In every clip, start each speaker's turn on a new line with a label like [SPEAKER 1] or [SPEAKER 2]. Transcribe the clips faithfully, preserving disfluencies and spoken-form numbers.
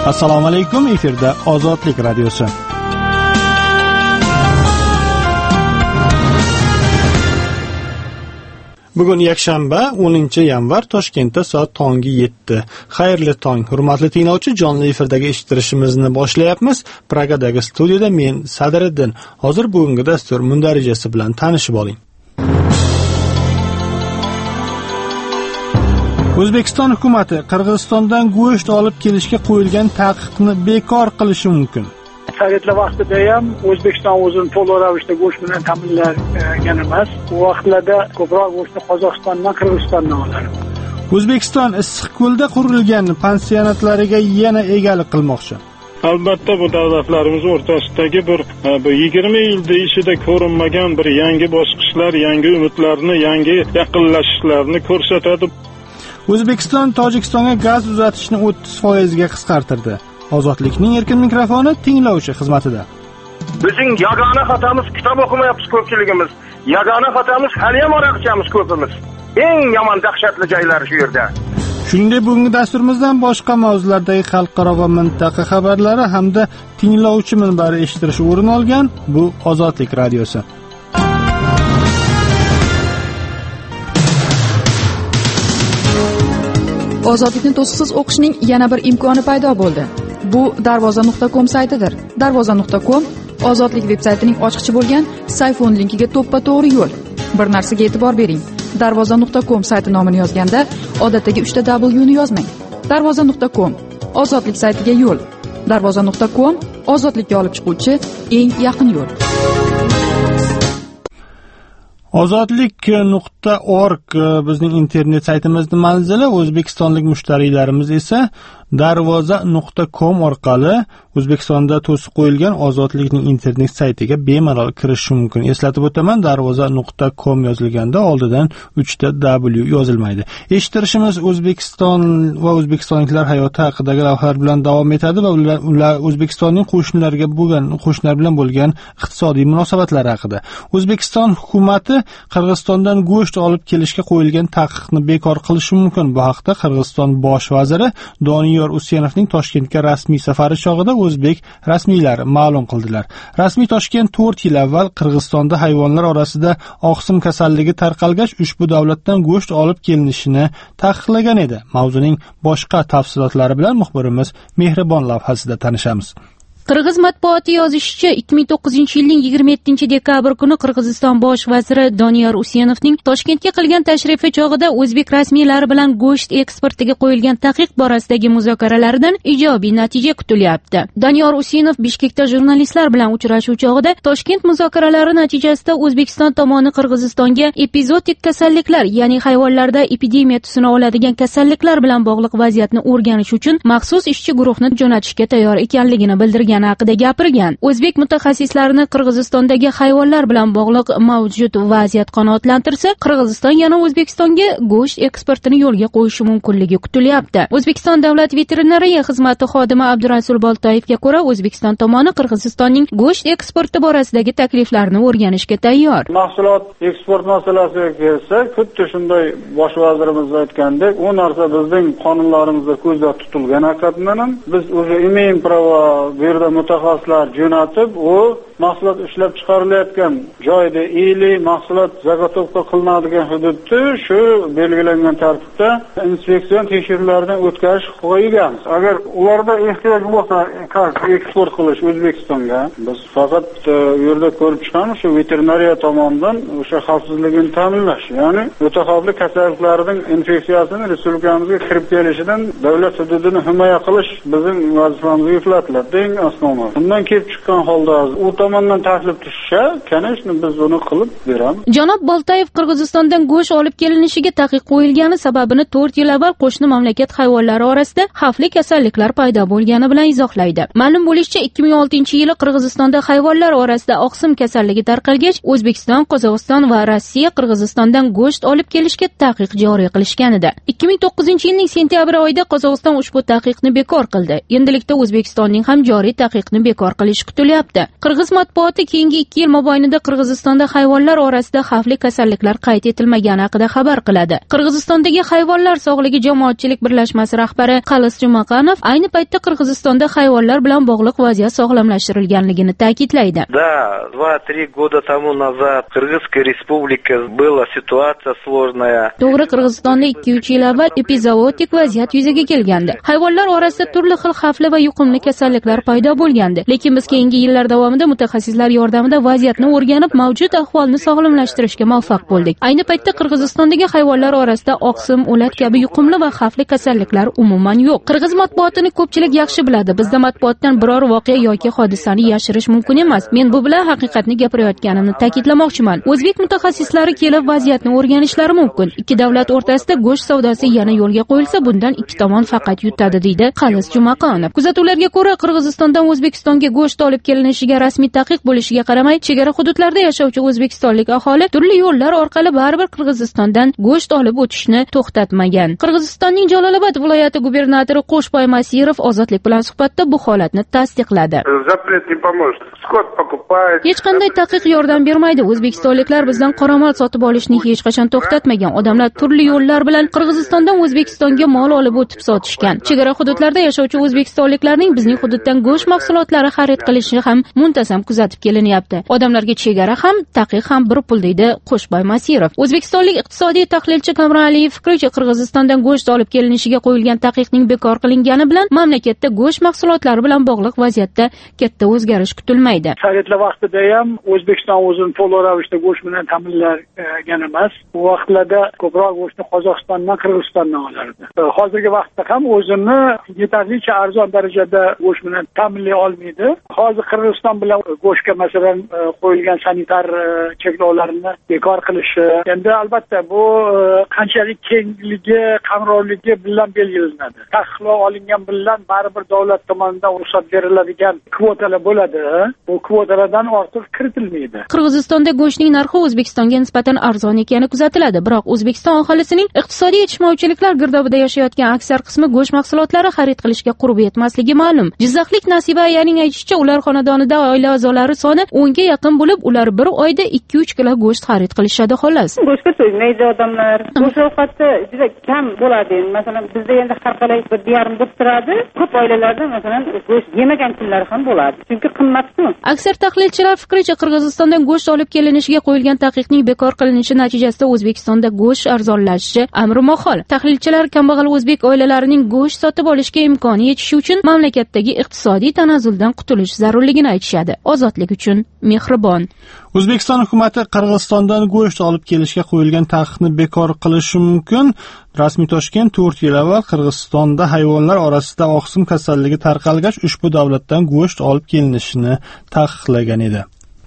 [SPEAKER 1] Assalomu alaykum, efirda Ozodlik radiosi. Bugun yakshanba, o'ninchi yanvar, Toshkentda soat tongi yetti. Xayrli tong, hurmatli tinglovchi, jonli efirdagi eshittirishimizni boshlayapmiz. Pragadagi studiyada men Sadriddin. Hozir bugungi dastur mundarijasi bilan tanishib oling. O'zbekiston hukumati Qirg'izistondan go'sht olib kelishga qo'yilgan taqiqni bekor qilishi mumkin.
[SPEAKER 2] Sovetlar vaqtida ham O'zbekiston o'zini to'liq ravishda go'sht bilan ta'minlagan emas. U vaqtlarda ko'proq go'shtni Qozog'istondan, Qirg'izistondan olardi.
[SPEAKER 1] O'zbekiston Issiqko'lda qurilgan pansionatlariga yana egalik qilmoqchi.
[SPEAKER 3] Albatta bu davlatlarimiz o'rtasidagi bir yigirma yilda ishida ko'rinmagan bir yangi bosqichlar, yangi umidlarni, yangi yaqinlashishlarni ko'rsatadi.
[SPEAKER 1] O'zbekiston Tojikistonga gaz uzatishni o'ttiz foiz ga qisqartirdi. Ozodlikning erkin mikrofoni tinglovchi xizmatida.
[SPEAKER 4] Bizning yagona xatomiz kitob o'qimayapmiz ko'pchiligimiz. Yagona xatomiz hali ham aroq ichamiz ko'pimiz. Eng yomon dahshatli joylari shu yerda.
[SPEAKER 1] Shuningdek, bugungi dasturimizdan boshqa mavzulardagi xalqaro va mintaqa xabarlari hamda tinglovchi minbari eshittirish o'rin olgan. Bu Ozodlik radiosi.
[SPEAKER 5] Ozodlikni to'siqsiz o'qishning yana bir imkoni paydo bo'ldi. Bu darvoza nuqta com saytidir. darvoza nuqta com Ozodlik veb-saytining ochqichi bo'lgan Sayfon linkiga to'ppa-to'g'ri yo'l. Bir narsaga e'tibor bering. darvoza nuqta com sayti nomini yozganda odatdagi uchta W ni yozmang. darvoza nuqta com Ozodlik saytiga yo'l. darvoza nuqta com ozodlikka olib chiquvchi eng yaqin yo'l.
[SPEAKER 1] ozodlik nuqta org bizning internet saytimizning manzili. O'zbekistonlik mushtariylarimiz esa darvoza nuqta com orqali O'zbekistonda to'siq qo'yilgan Ozodlikning internet saytiga bemalol kirishi mumkin. Eslatib o'taman, darvoza nuqta com yozilganda oldidan uchta W yozilmaydi. Eshittirishimiz O'zbekiston va o'zbekistonliklar hayoti haqidagi lavhalar bilan davom etadi va ular O'zbekistonning qo'shnilarga bo'lgan qo'shnilar bilan bo'lgan iqtisodiy munosabatlari haqida. O'zbekiston hukumati Qirg'izistondan go'sht olib kelishga qo'yilgan taqiqni bekor qilishi mumkin. Bu haqda Qirg'iziston bosh vaziri Doniyor Usenovning Toshkentga rasmiy safari chog'ida o'zbek rasmiylari ma'lum qildilar. Rasmiy Toshkent to'rt yil avval Qirg'izistonda hayvonlar orasida oqsim kasalligi tarqalgach, ushbu davlatdan go'sht olib kelinishini taqiqlagan edi. Mavzuning boshqa tafsilotlari bilan muxbirimiz Mehribon lavhasida tanishamiz.
[SPEAKER 6] Qirg'iz matbuoti yozishicha, ikki ming to'qqizinchi yilning yigirma yettinchi dekabr kuni Qirg'iziston bosh vaziri Doniyor Usenovning Toshkentga qilgan tashrifi chog'ida o'zbek rasmiylari bilan go'sht eksportiga qo'yilgan taqiq borasidagi muzokaralardan ijobiy natija kutilyapti. Doniyor Usenov Bishkekda jurnalistlar bilan uchrashuv chog'ida Toshkent muzokaralari natijasida O'zbekiston tomoni Qirg'izistonga epizodik kasalliklar, ya'ni hayvonlarda epidemiya tusini oladigan kasalliklar bilan bog'liq vaziyatni o'rganish uchun maxsus ishchi guruhni jo'natishga tayyor ekanligini bildirgan haqida gapirgan. O'zbek mutaxassislarini Qirg'izistondagi hayvonlar bilan bog'liq mavjud vaziyat qanoatlantirsa, Qirg'iziston yana O'zbekistonga go'sht eksportini yo'lga qo'yishi mumkinligi kutilyapti. O'zbekiston davlat veterinariya xizmati xodimi Abdurasul Boltoyevga ko'ra, O'zbekiston tomoni Qirg'izistonning go'sht eksporti borasidagi takliflarni o'rganishga tayyor.
[SPEAKER 3] Mahsulot eksport masalasiga kelsa, xuddi shunday bosh vazirimiz aytgandek, u narsa bizning qonunlarimizda ko'zda tutilgan haqiqatan ham biz o'zi imeyn pravo berdi mutaxassislar jo'natib, u mahsulot ishlab chiqarilayotgan joyda ili mahsulot zagotovka qilinadigan hududda shu belgilangan tartibda inspeksion tekshiruvlardan o'tkazish huquqiga. Agar ularda ehtiyoj bo'lsa eksport qilish O'zbekistonga, biz faqat u yerda ko'rib chiqamiz, shu veterinariya tomonidan o'sha xavfsizligini ta'minlash, ya'ni o'ta xavfli kasalliklarning infeksiyasini respublikamizga kirib kelishidan davlat hududini himoya qilish bizning vazifamizga yuklatiladi. Eng asosiy. Bundan kelib chiqqan holda u tomondan taklif tushsa, kanashni biz uni qilib beramiz.
[SPEAKER 6] Janob Boltayev Qirg'izistondan go'sht olib kelinishiga taqiq qo'yilgani sababini to'rt yil avval qo'shni mamlakat hayvonlari orasida xavfli kasalliklar paydo bo'lgani bilan izohlaydi. Ma'lum bo'lishicha, ikki ming oltinchi yili Qirg'izistonda hayvonlar orasida oqsim kasalligi tarqalgach, O'zbekiston, Qozog'iston va Rossiya Qirg'izistondan go'sht olib kelishga taqiq joriy qilishgan edi. ikki ming to'qqizinchi yilning sentyabr oyida Qozog'iston ushbu taqiqni bekor qildi. Endilikda O'zbekistonning ham joriy taqiqni bekor qilish kutilyapti. Qirg'iz matbuoti keyingi ikki yil mobaynida Qirg'izistonda hayvonlar orasida xavfli kasalliklar qayd etilmagani haqida xabar qiladi. Qirg'izistondagi hayvonlar sog'ligi jamoatchilik birlashmasi rahbari Qalis Jumaqanov ayni paytda Qirg'izistonda hayvonlar bilan bog'liq vaziyat sog'lomlashtirilganligini ta'kidlaydi.
[SPEAKER 7] Да, два-три года тому назад в Кыргызской республике была ситуация сложная.
[SPEAKER 6] To'g'ri, Qirg'izistonda ikki uch yil avval epizootik vaziyat yuzaga kelgandi. Hayvonlar orasida turli xil xavfli va yuqumli kasalliklar paydo bo'lgandi. Lekin biz keyingi yillar davomida mutaxassislar yordamida vaziyatni o'rganib, mavjud ahvolni sog'lomlashtirishga muvaffaq bo'ldik. Ayni paytda Qirg'izistondagi hayvonlar orasida oqsim, o'lat kabi yuqumli va xavfli kasalliklar umuman yo'q. Qirg'iz matbuotini ko'pchilik yaxshi biladi. Bizda matbuotdan biror voqea yoki hodisani yashirish mumkin emas. Men bu bilan haqiqatni gapirayotganimni ta'kidlamoqchiman. O'zbek mutaxassislari kelib vaziyatni o'rganishlari mumkin. Ikki davlat o'rtasida go'sht savdosi yana yo'lga qo'yilsa, bundan ikki tomon faqat yutadi, deydi Qalis Jumaqanov. Kuzatuvlarga ko'ra, Qirg'izistondan O'zbekistonga go'sht olib kelinishiga rasmiy taqiq bo'lishiga qaramay, chegara hududlarda yashovchi o'zbekistonlik aholi turli yo'llar orqali baribir Qirg'izistondan go'sht olib o'tishni to'xtatmagan. Qirg'izistonning Jalolobod viloyati gubernatori Qo'shboy Masirov Ozodlik bilan suhbatda bu holatni tasdiqladi. Hech qanday taqiq yordam bermaydi. O'zbekistonliklar bizdan qoramol sotib olishni hech qachon to'xtatmagan. Odamlar turli yo'llar bilan Qirg'izistondan O'zbekistonga mol olib o'tib sotishgan. Chegara hududlarda yashovchi o'zbekistonliklarning bizning hududdan go'sht mahsulotlari xarid qilishi ham muntazam kuzatib kelinyapti. Odamlarga chegara ham, taqiq ham bir pul, deydi Qo'shboy Masirov. O'zbekistonlik iqtisodiy tahlilchi Kamron Aliyev fikricha, Qirg'izistondan go'sht olib kelinishiga qo'yilgan taqiqning bekor qilingani bilan mamlakatda go'sht mahsulotlari bilan bog'liq vaziyatda katta o'zgarish kutilmaydi.
[SPEAKER 2] Sovetlar vaqtida ham O'zbekiston o'zini to'liq ravishda go'sht bilan ta'minlagan emas. Bu vaqtlarda ko'proq go'shtni Qozog'istondan, Qirg'izistondan olardi. Hozirgi vaqtda ham o'zini yetarlicha arzon darajada go'sht bilan ta'minlay olmaydi. Hozir Qirg'iziston bilan go'shtga masalan qo'yilgan sanitar cheklovlarni bekor qilishi, endi albatta bu qanchalik kengligi, qamrovligi bilan belgilanadi. Taqiqlov olingan bilan baribir davlat tomonidan ruxsat beriladigan kvotalar bo'ladi. Bu kvotalardan ortiq kiritilmaydi.
[SPEAKER 6] Qirg'izistonda go'shtning narxi O'zbekistonga nisbatan arzon ekani kuzatiladi, biroq O'zbekiston aholisining iqtisodiy yetishmovchiliklar girdobida yashayotgan aksar qismi go'sht mahsulotlari xarid qilishga qurbi yetmasligi ma'lum. Jizzaxlik Nasiba ayaning aytishicha, ular xonadonida oila a'zolari soni o'nga yaqin bo'lib, ular bir oyda ikki uch kilo go'sht xarid qilishadi xolos.
[SPEAKER 8] Go'shtga to'ymaydi odamlar. Go'sht ovqati juda kam bo'ladi. Masalan, bizda endi har qalay bir yarim bo'lib turadi. Ko'p oilalarda masalan go'sht yemagan kunlar ham bo'ladi. Chunki qimmat-ku.
[SPEAKER 6] Aksar tahlilchilar fikricha, Qirg'izistondan go'sht olib kelinishiga qo'yilgan taqiqning bekor qilinishi natijasida O'zbekistonda go'sht arzonlashishi amri mahol. Tahlilchilar kambag'al o'zbek oilalarining go'sht sotib olishga imkoni yetishi uchun mamlakatdagi iqtisodiy tanazzuldan qutulish zarurligini aytishadi. Ozodlik uchun mehribon.
[SPEAKER 1] O'zbekiston hukumati Qirg'izistondan go'sht olib kelishga qo'yilgan taqiqni bekor qilishi mumkin. Rasmiy Toshkent to'rt yil avval Qirg'izistonda hayvonlar orasida oqsim kasalligi tarqalgach, ushbu davlatdan go'sht olib kelinishini taqiqlagan edi.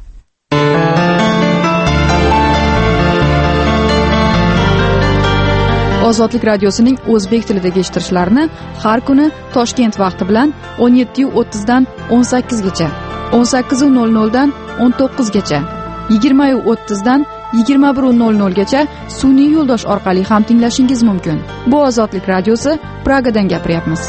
[SPEAKER 5] Ozodlik radiosining o'zbek tilidagi eshittirishlarini har kuni Toshkent vaqti bilan o'n yetti o'ttiz dan o'n sakkiz gacha, o'n sakkiz nol nol dan o'n to'qqiz gacha, yigirma o'ttiz dan yigirma bir nol nol gacha sun'iy yo'ldosh orqali ham tinglashingiz mumkin. Bu Ozodlik radiosi, Pragadan gapiryapmiz.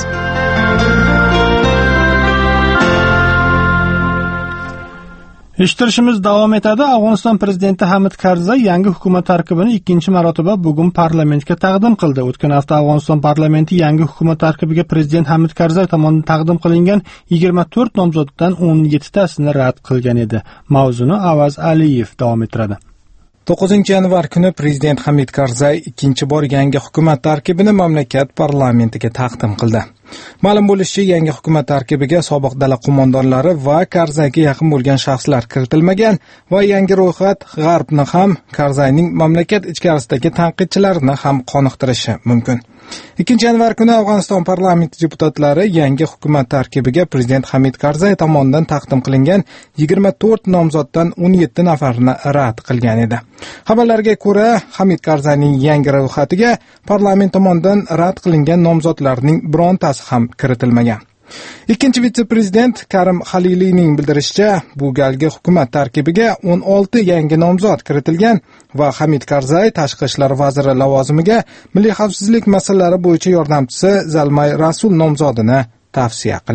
[SPEAKER 1] Eshittirishimiz davom etadi. Afg'oniston prezidenti Hamid Karzay yangi hukumat tarkibini ikkinchi marotaba bugun parlamentga taqdim qildi. O'tgan hafta Afg'oniston parlamenti yangi hukumat tarkibiga prezident Hamid Karzay tomonidan taqdim qilingan yigirma to'rt nomzoddan o'n yettitasini rad qilgan edi. Mavzuni Avaz Aliyev davom ettiradi.
[SPEAKER 9] to'qqizinchi yanvar kuni prezident Hamid Karzay ikkinchi bor yangi hukumat tarkibini mamlakat parlamentiga taqdim qildi. Ma'lum bo'lishicha, yangi hukumat tarkibiga sobiq dala qo'mondonlari va Karzayga yaqin bo'lgan shaxslar kiritilmagan va yangi ro'yxat G'arbni ham, Karzayning mamlakat ichkarisidagi tanqidchilarini ham qoniqtirishi mumkin. ikkinchi yanvar kuni Afg'oniston parlamenti deputatlari yangi hukumat tarkibiga prezident Hamid Karzay tomonidan taqdim qilingan yigirma to'rt nomzoddan o'n yetti nafarini rad qilgan edi. Xabarlarga ko'ra, Hamid Karzayning yangi ro'yxatiga parlament tomonidan rad qilingan nomzodlarning birontasi ham kiritilmagan. Ikkinchi vitse-prezident Karim Xaliliyning bildirishicha, bu galgi hukumat tarkibiga o'n olti yangi nomzod kiritilgan va Hamid Karzay tashqi ishlar vaziri lavozimiga milliy xavfsizlik masalalari bo'yicha yordamchisi Zalmay Rasul nomzodini tavsiya qilgan.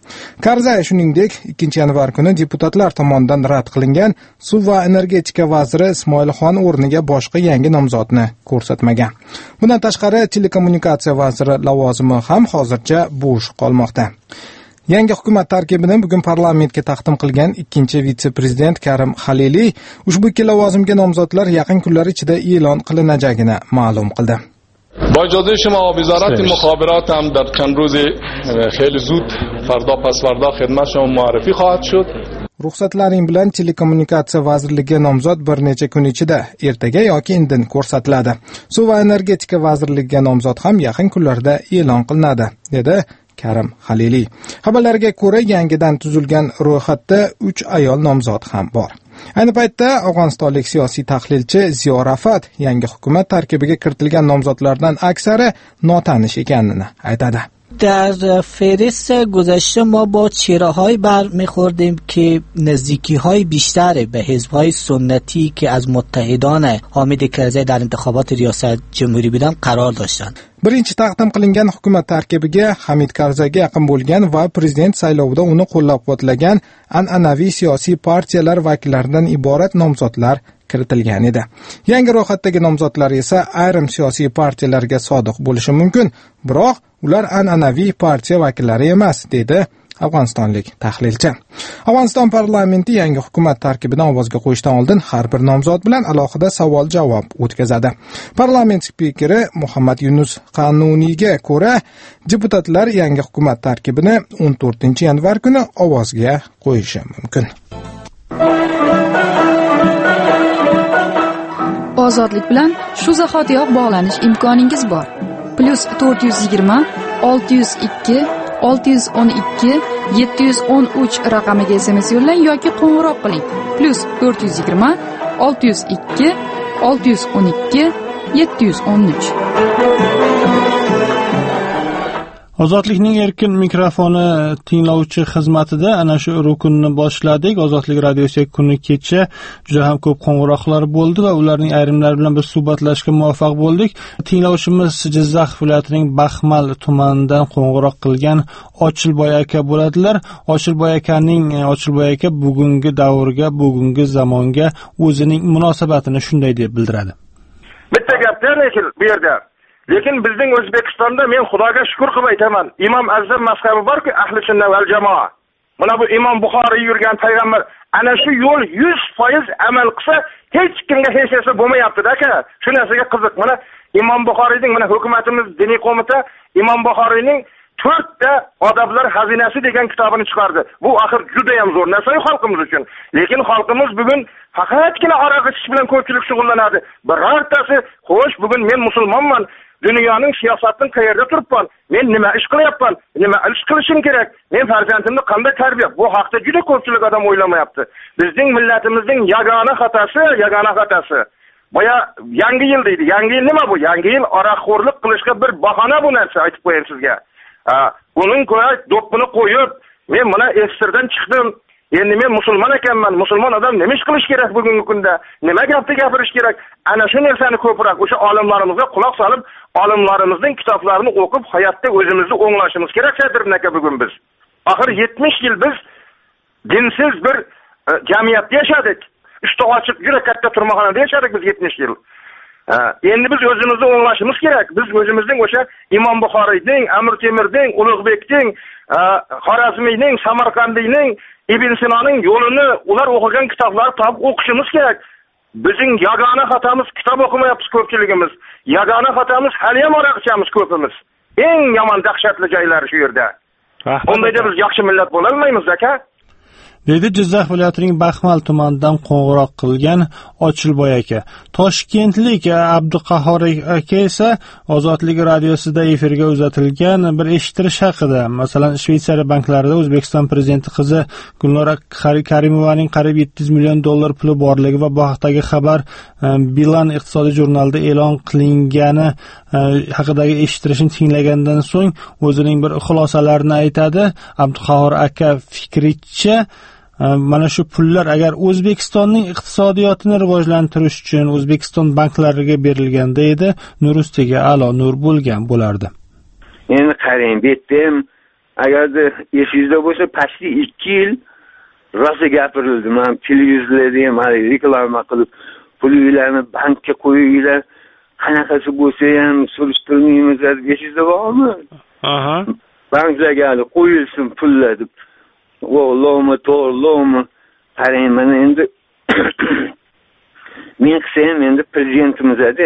[SPEAKER 9] Karzay shuningdek ikkinchi yanvar kuni deputatlar tomonidan rad qilingan suv va energetika vaziri Ismoilxon o'rniga boshqa yangi nomzodni ko'rsatmagan. Bundan tashqari telekommunikatsiya vaziri lavozimi ham hozircha bo'sh qolmoqda. Yangi hukumat tarkibini bugun parlamentga taqdim qilgan ikkinchi vitse-prezident Karim Haliliy ushbu ikki lavozimga nomzodlar yaqin kunlar ichida e'lon qilinajagini ma'lum qildi.
[SPEAKER 10] با اجازه شما وزارت مخابرات هم در چند روز خیلی زود فردا پس فردا خدمت شما معرفی خواهد شد.
[SPEAKER 9] Ruxsatlaring bilan telekommunikatsiya vazirligi nomzod bir necha kun ichida ertaga yoki indin ko'rsatiladi. Suv va energetika vazirligiga nomzod ham yaqin kunlarda e'lon qilinadi, dedi Karim Haliliy. Xabarlarga ko'ra, yangidan tuzilgan ro'yxatda uch ayol nomzod ham bor. Ayni paytda Afg'onistonlik siyosiy tahlilchi Ziyo Rafat yangi hukumat tarkibiga kiritilgan nomzodlardan aksari notanish ekanini aytadi.
[SPEAKER 11] در فهرست گذشته ما با چهره‌هایی برمیخوردیم که نزدیکی‌های بیشتر به حزب‌های سنتی که از متحدان حامد کرزی در انتخابات ریاست جمهوری بودن قرار داشتند.
[SPEAKER 9] Birinchi taqdim qilingan hukumat tarkibiga Hamid Karzayga yaqin bo'lgan va prezident saylovida uni qo'llab-quvvatlagan an'anaviy siyosiy partiyalar vakillaridan iborat nomzodlar kiritilgan edi. Yangi ro'yxatdagi nomzodlar esa ayrim siyosiy partiyalarga sodiq bo'lishi mumkin, biroq ular an'anaviy partiya vakillari emas, dedi afg'onistonlik tahlilchi. Afg'oniston parlamenti yangi hukumat tarkibini ovozga qo'yishdan oldin har bir nomzod bilan alohida savol-javob o'tkazadi. Parlament spikeri Muhammad Yunus Qanuniyga ko'ra, deputatlar yangi hukumat tarkibini o'n to'rtinchi yanvar kuni ovozga qo'yishi mumkin.
[SPEAKER 5] Ozodlik bilan shu zahotiyoq bog'lanish imkoningiz bor. Plus to'rt yuz yigirma olti yuz ikki olti yuz o'n ikki yetti yuz o'n uch raqamiga S M S yo'llang yoki qo'ng'iroq qiling. Plus to'rt yuz yigirma olti yuz ikki olti yuz o'n ikki yetti yuz o'n uch.
[SPEAKER 1] Ozodlikning erkin mikrofoni tinglovchi xizmatida ana shu rukunni boshladik. Ozodlik radiosi kuni kecha juda ham ko'p qo'ng'iroqlar bo'ldi va ularning ayrimlari bilan biz suhbatlashishga muvaffaq bo'ldik. Tinglovchimiz Jizzax viloyatining Baxmal tumanidan qo'ng'iroq qilgan Ochilboy aka bo'ladilar. Ochilboy akaning Ochilboy aka bugungi davrga, bugungi zamonga o'zining munosabatini shunday deb bildiradi.
[SPEAKER 4] Bitta gapda lekin bu yerda lekin bizning O'zbekistonda men Xudoga shukr qilib aytaman. Imom Azam mazhabi bor-ku, ahli sunna val jamoa. Mana bu Imom Buxoriy yurgan payg'ambar ana shu yo'l yuz foiz amal qilsa, hech kimga hech narsa bo'lmayapti-da aka. Shu narsaga qiziq. Mana Imom Buxoriyning mana hukumatimiz diniy qo'mita Imom Buxoriyning to'rtta odoblar xazinasi degan kitobini chiqardi. Bu axir juda ham zo'r narsa xalqimiz uchun. Lekin xalqimiz bugun faqatgina aroq ichish bilan ko'pchilik shug'ullanadi. Birortasi, xo'sh, bugun men musulmonman, dunyoning siyosatining qayerda turibman, men nima ish qilyapman, nima ish qilishim kerak, men farzandimni qanday tarbiya, bu haqda juda ko'pchilik odam o'ylamayapti. Bizning millatimizning yagona xatosi, yagona xatosi. Boya yangi yil deydi. Yangi yil nima bu? Yangi yil aroqxo'rlik qilishga bir bahona bu narsa, aytib qo'yayim sizga. Uning ko'ra do'ppini qo'yib, men mana esirdan chiqdim. Endi men musulmon ekanman. Musulmon odam nima ish qilish kerak bugungi kunda? Nima gapni gapirish kerak? Ana shu narsani ko'proq o'sha olimlarimizga quloq solib, olimlarimizning kitoblarini o'qib, hayotda o'zimizni o'nglashimiz kerak Sadirn aka bugun biz. Axir yetmish yil biz dinsiz bir e, jamiyatda yashadik. Ushta ochiq juda katta turmaxonada yashadik biz yetmish yil. Endi biz o'zimizni o'nglashimiz kerak. Biz o'zimizning o'sha Imom Buxoriyning, Amir Temirning, Ulug'bekning, Xorazmiyning, Samarqandiyning, Ibn Sinoning yo'lini ular o'qigan kitoblarni topib o'qishimiz kerak. Bizning yagona xatomiz kitob o'qimayapmiz ko'pchiligimiz. Yagona xatomiz hali ham aroq ichamiz ko'pimiz. Eng yomon dahshatli joylari shu yerda. Undayda biz yaxshi millat bo'la olmaymiz aka.
[SPEAKER 1] Dedi Jizzax viloyatining Baxmal tumanidan qo'ng'iroq qilgan Ochilboy aka. Toshkentlik Abduqahhor aka esa Ozodlik radiosida efirga uzatilgan bir eshitirish haqida, masalan, Shveysariya banklarida O'zbekiston prezidenti qizi Gulnora Karimovaning qariyb yetti yuz million dollar puli borligi va bu haqdagi xabar Bilan iqtisodiy jurnalida e'lon qilingani haqidagi eshittirishni tinglagandan so'ng o'zining bir xulosalarini aytadi. Abduqahhor aka fikricha, mana shu pullar agar O'zbekistonning iqtisodiyotini rivojlantirish uchun O'zbekiston banklariga berilganda edi, nur ustiga a'lo nur bo'lgan bo'lardi.
[SPEAKER 12] Endi qarang, bu yerda ham agarda esingizda bo'lsa pastli ikki yil rosa gapirildi. Men televizorlarda ham reklama qilib, pulinglarni bankka qo'yinglar, qanaqasi bo'lsa ham surishtirmaymiz deb esingizda bormi?
[SPEAKER 1] Aha.
[SPEAKER 12] Banklarga qo'yilsin pullar deb. O'g'limi, to'g'rimi? Qarang, mana endi men qisam endi prezidentimiz edi.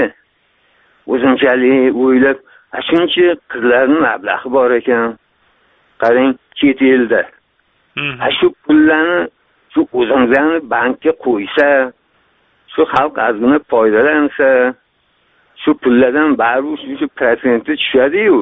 [SPEAKER 12] O'zimchalik o'ylab, shuncha qizlarning mablag'i bor ekan. Qarang, chet elda. Ha shu pullarni shu o'zingizlarni bankka qo'ysa, shu xalq ozgina foydalansa, shu pullardan baribir shu protsenti tushadi-yu.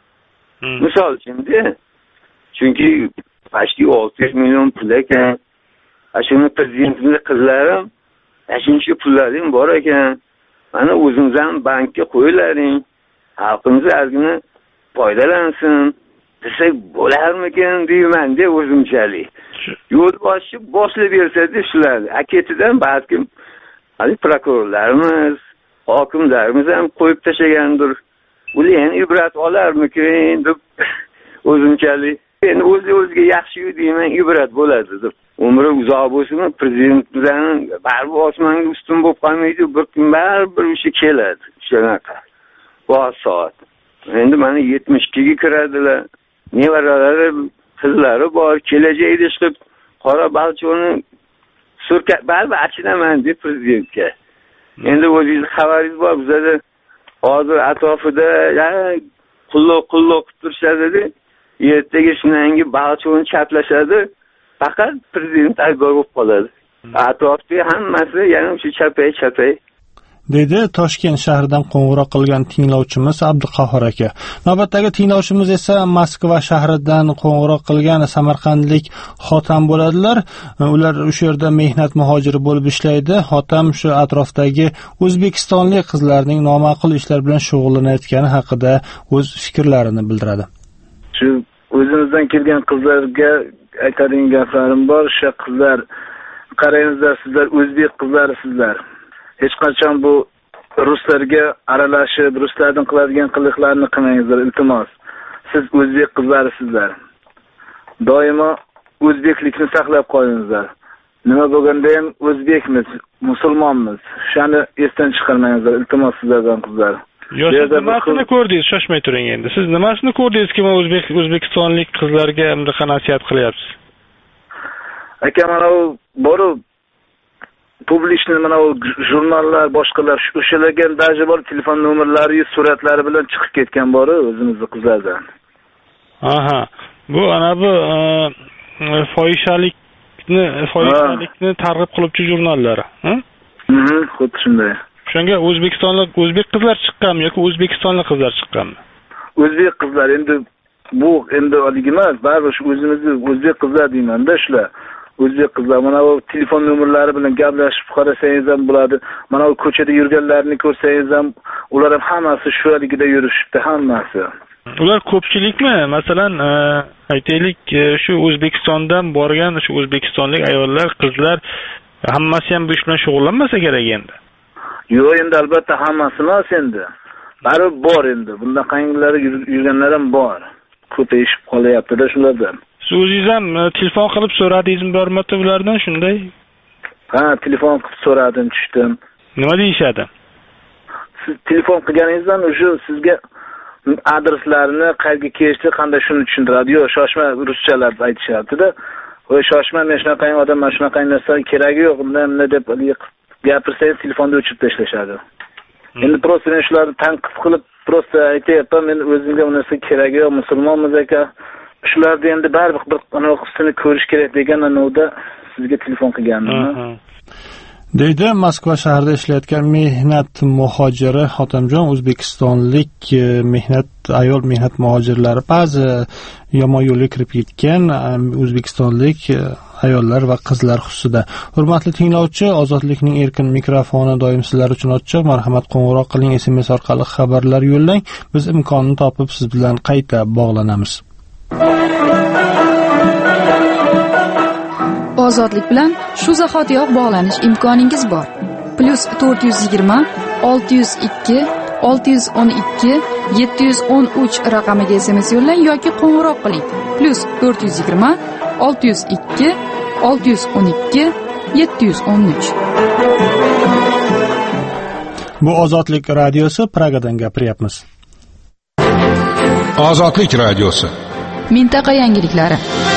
[SPEAKER 12] Misol uchun-da. Chunki pashti olti yuz million pul ekan. Shuni prezidentimiz qizlarim, shuncha pullaring bor ekan. Mana o'zingizdan bankka qo'yilaring. Xalqimiz ozgina foydalansin. Desak bo'larmikan deyman-da o'zimchalik. Yo'l bosib boshlab bersa-da shular. Aketidan balkim hali prokurorlarimiz, hokimlarimiz ham qo'yib tashlagandir. Ular ham ibrat olarmikin deb o'zimchalik. Endi o'z-o'ziga yaxshi-yu deyman, ibrat bo'ladi deb. Umri uzoq bo'lsin, prezidentlarning baribir osmonga ustun bo'lib qolmaydi, bir kun baribir o'sha keladi. Shunaqa. Vaqt soat. Endi mana yetmish ikkiga kiradilar. Nevaralari, qizlari bor, kelajakda chiqib qora balchoni surka baribir achinaman deb prezidentga. Endi o'zingiz xabaringiz bor, bizda hozir atrofida qulluq-qulluq qilib turishadi. Ertaga shunangi balchoni chaplashadi. Faqat prezident aybdor bo'lib qoladi. Atrofdagi hammasi yana shu chapay-chapay.
[SPEAKER 1] Dedi Toshkent shahridan qo'ng'iroq qilgan tinglovchimiz Abduqahhor aka. Navbatdagi tinglovchimiz esa Moskva shahridan qo'ng'iroq qilgan samarqandlik Xotam bo'ladilar. Ular o'sha yerda mehnat muhojiri bo'lib ishlaydi. Xotam shu atrofdagi o'zbekistonlik qizlarning noma'qul ishlar bilan shug'ullanayotgani haqida o'z fikrlarini bildiradi.
[SPEAKER 13] Shu o'zimizdan kelgan qizlarga aytadigan gaplarim bor. O'sha qizlar, qarangizlar, sizlar o'zbek qizlarisizlar. Hech qachon bu ruslarga aralashib, ruslardan qiladigan qiliqlarni qilmangizlar, iltimos. Siz o'zbek qizlarisizlar. Doimo o'zbeklikni saqlab qolingizlar. Nima bo'lganda ham o'zbekmiz, musulmonmiz. Shuni esdan chiqarmangizlar, iltimos sizlardan qizlar.
[SPEAKER 1] Yo'q, siz nimasini ko'rdingiz? Shoshmay turing endi. Siz nimasini ko'rdingizki, men o'zbek o'zbekistonlik qizlarga bunday nasihat qilyapsiz?
[SPEAKER 13] Aka, mana u borib publikni mana u jurnallar, boshqalar o'shalarga даже bor telefon nomerlari, suratlari bilan chiqib ketgan bor o'zimizning qizlardan.
[SPEAKER 1] Aha. Bu ana bu fohishalikni, fohishalikni targ'ib qiluvchi jurnallari, ha?
[SPEAKER 13] Mhm, xuddi shunday.
[SPEAKER 1] Shunga o'zbekistonlik o'zbek qizlar chiqqanmi yoki o'zbekistonlik qizlar chiqqanmi?
[SPEAKER 13] O'zbek qizlar endi bu endi olig emas, baribir shu o'zimizni o'zbek qizlar deyman-da shular. O'zbek qizlar mana bu telefon nomerlari bilan gaplashib qarasangiz ham bo'ladi. Mana bu ko'chada yurganlarni ko'rsangiz ham ular ham hammasi shu yerda yurishibdi, hammasi.
[SPEAKER 1] Ular ko'pchilikmi? Masalan, aytaylik, shu O'zbekistondan borgan shu o'zbekistonlik ayollar, qizlar hammasi ham bu ish bilan shug'ullanmasa kerak endi.
[SPEAKER 13] Yo'q, endi albatta hammasi emas endi. Baribir bor endi. Bundan qangilar yurganlar ham bor. Ko'payishib qolyapti-da shulardan.
[SPEAKER 1] Siz o'zingiz ham telefon qilib so'radingizmi biror marta ulardan shunday?
[SPEAKER 13] Ha, telefon qilib so'radim, tushdim.
[SPEAKER 1] Nima deyshadi?
[SPEAKER 13] Siz telefon qilganingizdan o'sha sizga adreslarini, qayerga kelishni, qanday shuni tushuntiradi. Yo'q, shoshma ruschalab aytishyapti-da. Voy shoshma, men shunaqa odamman, shunaqa narsa keragi yo'q, bunday deb gapirsangiz telefonda o'chirib tashlashadi. Endi prosta men shularni tanqid qilib, prosta aytayapman, men o'zimga bu narsa keragi yo'q, musulmonmiz ekan. Shularda endi baribir bir qanaqasini ko'rish kerak degan anavda sizga telefon qilganman.
[SPEAKER 1] Deydi Moskva shahrida ishlayotgan mehnat muhojiri Xotamjon. O'zbekistonlik mehnat ayol mehnat muhojirlari ba'zi yomon yo'lga kirib ketgan o'zbekistonlik ayollar va qizlar xususida. Hurmatli tinglovchi, Ozodlikning erkin mikrofoni doim sizlar uchun ochiq. Marhamat, qo'ng'iroq qiling, S M S orqali xabarlar yo'llang. Biz imkonini topib siz bilan qayta bog'lanamiz.
[SPEAKER 5] Ozodlik bilan shu zahotiyoq bog'lanish imkoningiz bor. Plus to'rt yuz yigirma olti yuz ikki olti yuz o'n ikki yetti yuz o'n uch raqamiga S M S yo'llang yoki qo'ng'iroq qiling. Plus to'rt yuz yigirma olti yuz ikki olti yuz o'n ikki yetti yuz o'n uch.
[SPEAKER 1] Bu Ozodlik radiosi, Pragadan gapiryapmiz.
[SPEAKER 14] Ozodlik radiosi.
[SPEAKER 5] Mintaqa yangiliklari.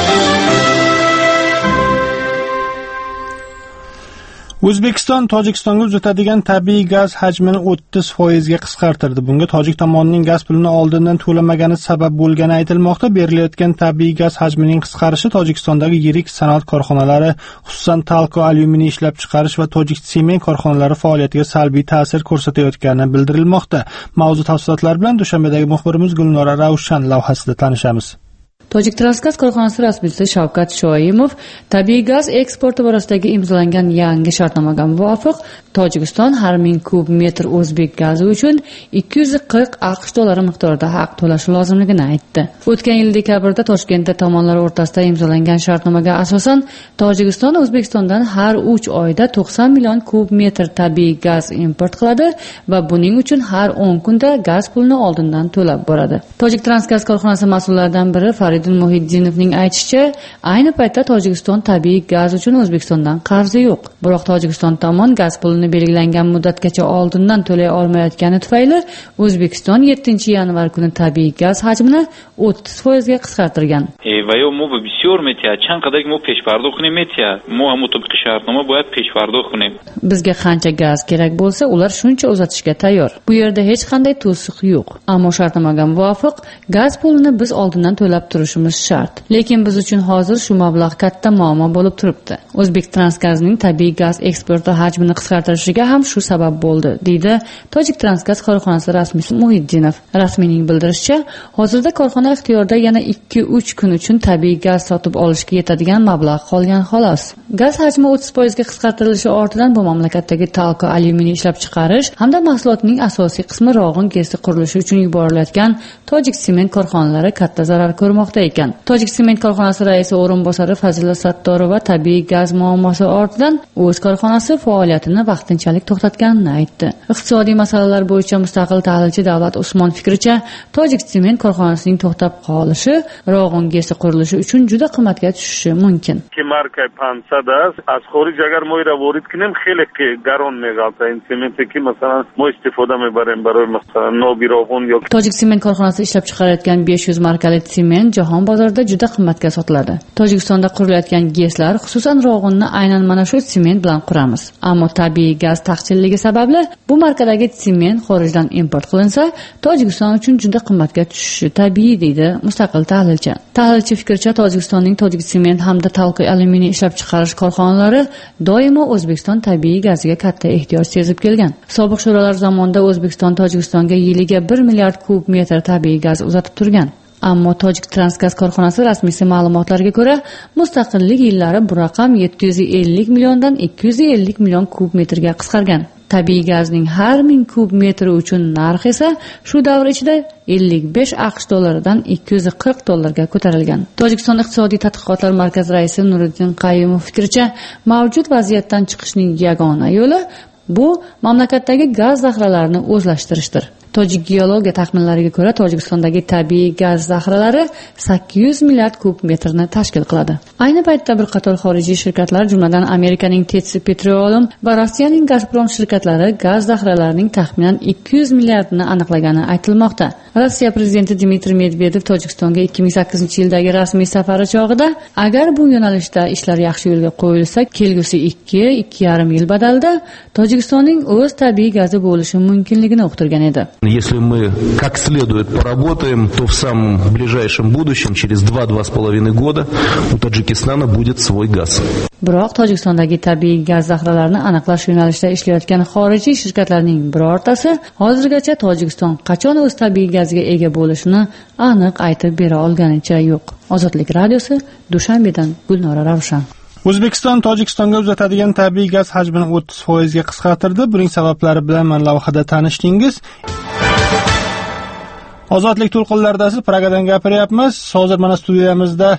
[SPEAKER 1] O'zbekiston Tojikistonga uzatadigan tabiiy gaz hajmini o'ttiz foizga qisqartirdi. Bunga tojik tomonining gaz pulini oldindan to'lamagani sabab bo'lgani aytilmoqda. Berilayotgan tabiiy gaz hajmining qisqarishi Tojikistondagi yirik sanoat korxonalari, xususan Talco alyuminiy ishlab chiqarish va Tojik sement korxonalari faoliyatiga salbiy ta'sir ko'rsatayotgani bildirilmoqda. Mavzu tafsilotlari bilan Dushanbedagi muxbirimiz Gulnora Ravshan lavhasida tanishamiz.
[SPEAKER 15] Tojik Transgaz korxonasi rasmiysi Shavkat Shoimov tabiiy gaz eksporti borasidagi imzolangan yangi shartnomaga muvofiq Tojikiston har ming kub metr o'zbek gazi uchun ikki yuz qirq AQSh dollari miqdorida haq to'lashi lozimligini aytdi. O'tgan yil dekabrda Toshkentda tomonlar o'rtasida imzolangan shartnomaga asosan Tojikiston O'zbekistondan har uch oyda to'qson million kub metr tabiiy gaz import qiladi va buning uchun har o'n kunda gaz pulini oldindan to'lab boradi. Tojik Transgaz korxonasi mas'ullaridan biri Faridun Muhiddinovning aytishicha, ayni paytda Tojikiston tabiiy gaz uchun O'zbekistondan qarzi yo'q. Biroq Tojikiston tomon gaz pulini belgilangan muddatgacha oldindan to'lay olmayotgani tufayli O'zbekiston yettinchi yanvar kuni tabiiy gaz hajmini o'ttiz foizga qisqartirgan.
[SPEAKER 16] و یا ما بسیار میتیا چند قدر ما پیش پرداخت کنیم میتیا ما هم مطابق شرطنامه باید پیش پرداخت کنیم.
[SPEAKER 15] Bizga qancha gaz kerak bo'lsa, ular shuncha uzatishga tayyor. Bu yerda hech qanday to'siq yo'q. Ammo shartnomaga muvofiq gaz pulini biz oldindan to'lab turishimiz shart. Lekin biz uchun hozir shu mablag' katta muammo bo'lib turibdi. O'zbek Transgazning tabiiy gaz eksporti hajmini qisqartirishiga ham shu sabab bo'ldi, deydi Tojik Transgaz korxonasi rasmiysi Muhiddinov. Rasmiyning bildirishicha, hozirda korxona ixtiyorida yana ikki uch kun uchun tabiiy gaz sotib olishga yetadigan mablag' qolgan xolos. Gaz hajmi o'ttiz foizga qisqartirilishi ortidan bu mamlakatdagi Talco alyuminiy ishlab chiqarish hamda mahsulotning asosiy qismi Rog'un gesi qurilishi uchun yuborilayotgan Tojik sement korxonalari katta zarar ko'rmoqda ekan. Tojik sement korxonasi raisi o'rinbosari Fazila Sattorova tabiiy gaz muammosi ortidan o'z korxonasi faoliyatini vaqtinchalik to'xtatganini aytdi. Iqtisodiy masalalar bo'yicha mustaqil tahlilchi Davlat Usmon fikricha, Tojik sement korxonasining to'xtab qolishi Rog'un gesi qurilishi uchun juda qimmatga tushishi mumkin.
[SPEAKER 17] Ki marka pansad است از خارج اگر ما را وارد کنیم خیلی گران میگالتا این سمنتی که مثلا ما استفاده میبریم برای مثلا نوبیراغون یا
[SPEAKER 15] Tojik sement korxonasi ishlab chiqarayotgan besh yuz markali sement jahon bozorida juda qimmatga sotiladi. Tojikistonda qurilayotgan GESlar, xususan Rog'unni aynan mana shu sement bilan quramiz. Ammo tabiiy gaz taqchilligi sababli bu markadagi sement xorijdan import qilinsa, Tojikiston uchun juda qimmatga tushishi tabiiy, deydi mustaqil tahlilchi. Tahlilchi fikricha, Tojikistonning Tojik sement hamda Talco alyuminiy ishlab chiqarish korxonalari doimo O'zbekiston tabiiy gaziga katta ehtiyoj sezib kelgan. Sobiq sho'rolar zamonida O'zbekiston Tojikistonga yiliga bir milliard kub metr tabiiy gaz uzatib turgan. Ammo Tojik Transgaz korxonasi rasmiysi ma'lumotlariga ko'ra, mustaqillik yillari bu raqam yetti yuz ellik milliondan ikki yuz ellik million kub metrga qisqargan. Tabiiy gazning har ming kub metri uchun narx esa shu davr ichida ellik besh AQSh dollaridan ikki yuz qirq dollarga ko'tarilgan. Tojikiston iqtisodiy tadqiqotlar markazi raisi Nuriddin Qayumov fikricha, mavjud vaziyatdan chiqishning yagona yo'li bu mamlakatdagi gaz zaxiralarini o'zlashtirishdir. Tojik geologiya taxminlariga ko'ra, Tojikistondagi tabiiy gaz zaxiralari sakkiz yuz milliard kub metrni tashkil qiladi. Ayni paytda bir qator xorijiy shirkatlar, jumladan Amerikaning Tetsi Petroleum va Rossiyaning Gazprom shirkatlari gaz zaxiralarining taxminan ikki yuz milliardini aniqlagani aytilmoqda. Rossiya prezidenti Dmitriy Medvedev Tojikistonga ikki ming sakkizinchi yildagi rasmiy safari chog'ida, agar bu yo'nalishda ishlar yaxshi yo'lga qo'yilsa, kelgusi ikki ikki yarim yil badalida Tojikistonning o'z tabiiy gazi bo'lishi mumkinligini uqtirgan edi.
[SPEAKER 18] Если мы как следует поработаем, то в самом ближайшем будущем, через два-два с половиной года, у Таджикистана будет свой газ.
[SPEAKER 15] Biroq Tojikistondagi tabiiy gaz zaxiralarini aniqlash yo'nalishida ishlayotgan xorijiy shirkatlarning birortasi hozirgacha Tojikiston qachon o'z tabiiy gaziga ega bo'lishini aniq aytib bera olganicha yo'q. Ozodlik radiosi, Dushanbedan Gulnora Ravshan.
[SPEAKER 1] O'zbekiston Tojikistonga uzatadigan tabiiy gaz hajmini o'ttiz foizga qisqartirdi. Buning sabablari bilan mana lavhada tanishdingiz. Ozodlik to'lqinlaridasiz, Pragadan gapiryapmiz. Hozir mana studiyamizda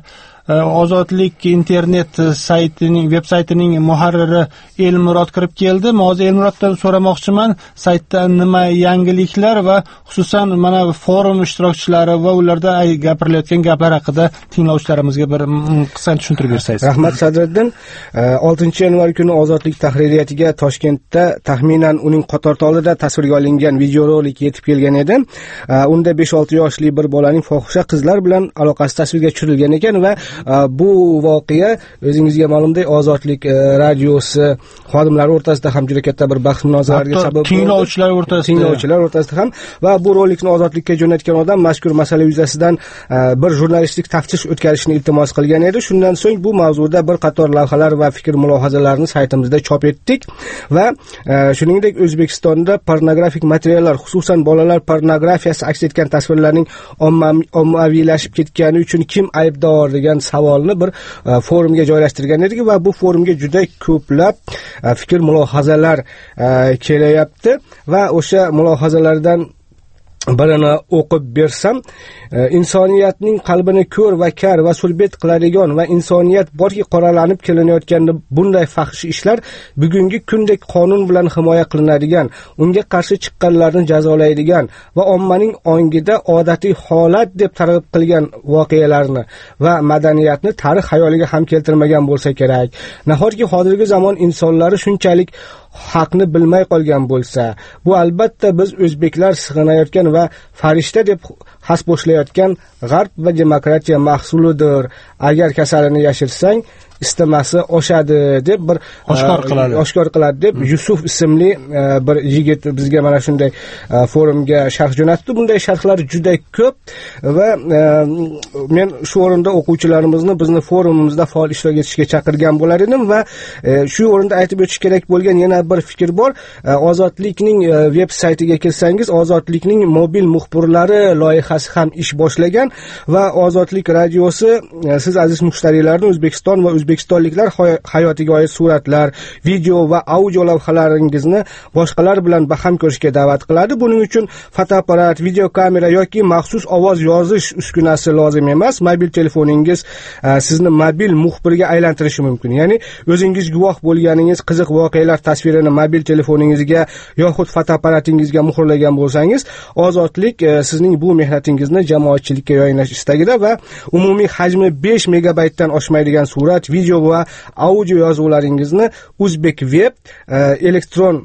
[SPEAKER 1] Ozodlik internet saytining veb saytining muharriri Elmurod kirib keldi. Men hozir Elmuroddan so'ramoqchiman, saytda nima yangiliklar va xususan mana forum ishtirokchilari va ularda gapirilayotgan gaplar haqida tinglovchilarimizga bir qisqa tushuntirib bersangiz.
[SPEAKER 14] Rahmat Sadriddin. oltinchi yanvar kuni Ozodlik tahririyatiga Toshkentda taxminan uning qatortolida tasvirga olingan videorolik yetib kelgan edi. Unda besh olti yoshli bir bolaning fohisha qizlar bilan aloqasi tasvirga tushirilgan ekan va bu voqea o'zingizga ma'lumdek Ozodlik radiosi xodimlari o'rtasida ham juda katta bir bahs munozaralarga sabab bo'ldi.
[SPEAKER 1] Tinglovchilar o'rtasida,
[SPEAKER 14] tinglovchilar o'rtasida ham va bu rolikni Ozodlikka jo'natgan odam mazkur masala yuzasidan bir jurnalistik taftish o'tkazishni iltimos qilgan edi. Shundan so'ng bu mavzuda bir qator lavhalar va fikr mulohazalarni saytimizda chop etdik va shuningdek O'zbekistonda pornografik materiallar, xususan bolalar pornografiyasi aks etgan tasvirlarning ommaviylashib ketgani uchun kim aybdor degan savolni bir forumga joylashtirgan edik va bu forumga juda ko'plab fikr mulohazalar kelyapti va o'sha mulohazalardan birini o'qib bersam, insoniyatning qalbini ko'r va kar va sulbet qiladigan va insoniyat borki qoralanib kelinayotganda bunday fahish ishlar bugungi kundek qonun bilan himoya qilinadigan, unga qarshi chiqqanlarni jazolaydigan va ommaning ongida odatiy holat deb targ'ib qilgan voqealarni va madaniyatni tarix xayoliga ham keltirmagan bo'lsa kerak. Nahotki hozirgi zamon insonlari shunchalik haqni bilmay qolgan bo'lsa, bu albatta biz o'zbeklar sig'inayotgan va farishta deb hasboshlayotgan g'arb va demokratiya mahsulidir. Agar kasalini yashirsang, istamasi oshadi deb bir
[SPEAKER 1] oshkor qiladi.
[SPEAKER 14] Oshkor qiladi deb Yusuf ismli bir yigit bizga mana shunday forumga sharh jo'natdi. Bunday sharhlar juda ko'p va men shu o'rinda o'quvchilarimizni bizni forumimizda faol ishtirok etishga chaqirgan bo'lar edim va shu o'rinda aytib o'tish kerak bo'lgan yana bir fikr bor. Ozodlikning veb saytiga kirsangiz, Ozodlikning mobil muxbirlari loyihasi ham ish boshlagan va Ozodlik radiosi siz aziz mushtariylarni O'zbekiston va O'zbekistonliklar hayotiga oid suratlar, video va audio lavhalaringizni boshqalar bilan baham ko'rishga da'vat qiladi. Buning uchun fotoapparat, video kamera yoki maxsus ovoz yozish uskunasi lozim emas. Mobil telefoningiz sizni mobil muxbirga aylantirishi mumkin. Ya'ni o'zingiz guvoh bo'lganingiz qiziq voqealar tasvirini mobil telefoningizga yoxud fotoapparatingizga muhrlagan bo'lsangiz, Ozodlik sizning bu mehnatingizni jamoatchilikka yoylash istagida va umumiy hajmi besh megabaytdan oshmaydigan surat, video va audio yozuvlaringizni Uzbek Web elektron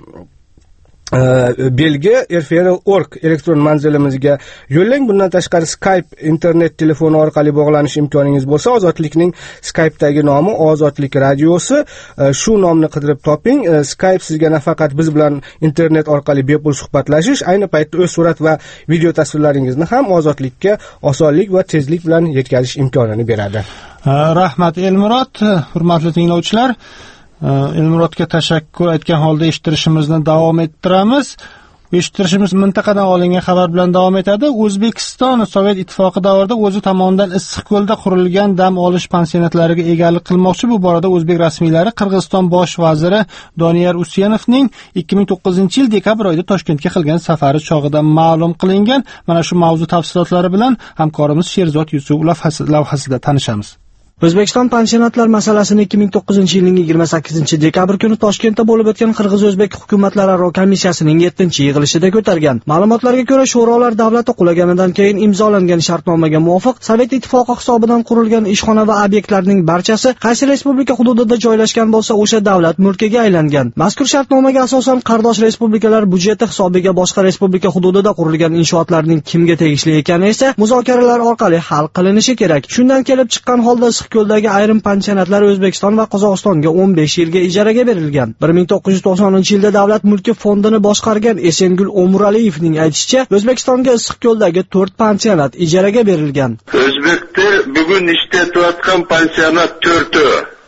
[SPEAKER 14] belgi r f r dot org elektron manzilimizga yo'llang. Bundan tashqari Skype internet telefoni orqali bog'lanish imkoningiz bo'lsa, Ozodlikning Skype'dagi nomi Ozodlik radiosi. Shu nomni qidirib toping. Skype sizga nafaqat biz bilan internet orqali bepul suhbatlashish, ayni paytda o'z surat va video tasvirlaringizni ham Ozodlikka osonlik va tezlik bilan yetkazish imkonini beradi.
[SPEAKER 1] Rahmat Elmurod. Hurmatli tinglovchilar, Elmurodga tashakkur aytgan holda eshittirishimizni davom ettiramiz. Eshittirishimiz mintaqadan olingan xabar bilan davom etadi. O'zbekiston Sovet ittifoqi davrida o'zi tomonidan Issiqko'lda qurilgan dam olish pansionatlariga egalik qilmoqchi. Bu borada o'zbek rasmiylari Qirg'iziston bosh vaziri Doniyor Usyenovning ikki ming to'qqizinchi yil dekabr oyida Toshkentga qilgan safari chog'ida ma'lum qilingan. Mana shu mavzu tafsilotlari bilan hamkorimiz Sherzod Yusuf lavhasida tanishamiz.
[SPEAKER 19] O'zbekiston pensionatlari masalasini ikki ming to'qqizinchi yilning yigirma sakkizinchi dekabr kuni Toshkentda bo'lib o'tgan Qirg'iz-O'zbek hukumatlararo komissiyasining yettinchi yig'ilishida ko'targan. Ma'lumotlarga ko'ra, sho'rolar davlati qulaganidan keyin imzolangan shartnomaga muvofiq Sovet ittifoqi hisobidan qurilgan ishxona va obyektlarning barchasi qaysi respublika hududida joylashgan bo'lsa, o'sha davlat mulkiga aylangan. Mazkur shartnomaga asosan qardosh respublikalar budjeti hisobiga boshqa respublika hududida qurilgan inshootlarning kimga tegishli ekani esa muzokaralar orqali hal qilinishi kerak. Shundan kelib chiqqan holda Ko'ldagi ayrim pensionatlar O'zbekiston va Qozog'istonga o'n besh yilga ijaraga berilgan. bir ming to'qqiz yuz to'qsoninchi yilda Davlat mulki fondini boshqargan Esengul Omuraliyevning aytishicha, O'zbekistonga Issiqko'ldagi to'rt pensionat ijaraga berilgan.
[SPEAKER 20] O'zbekda bugun ishlayotgan pensionat to'rti.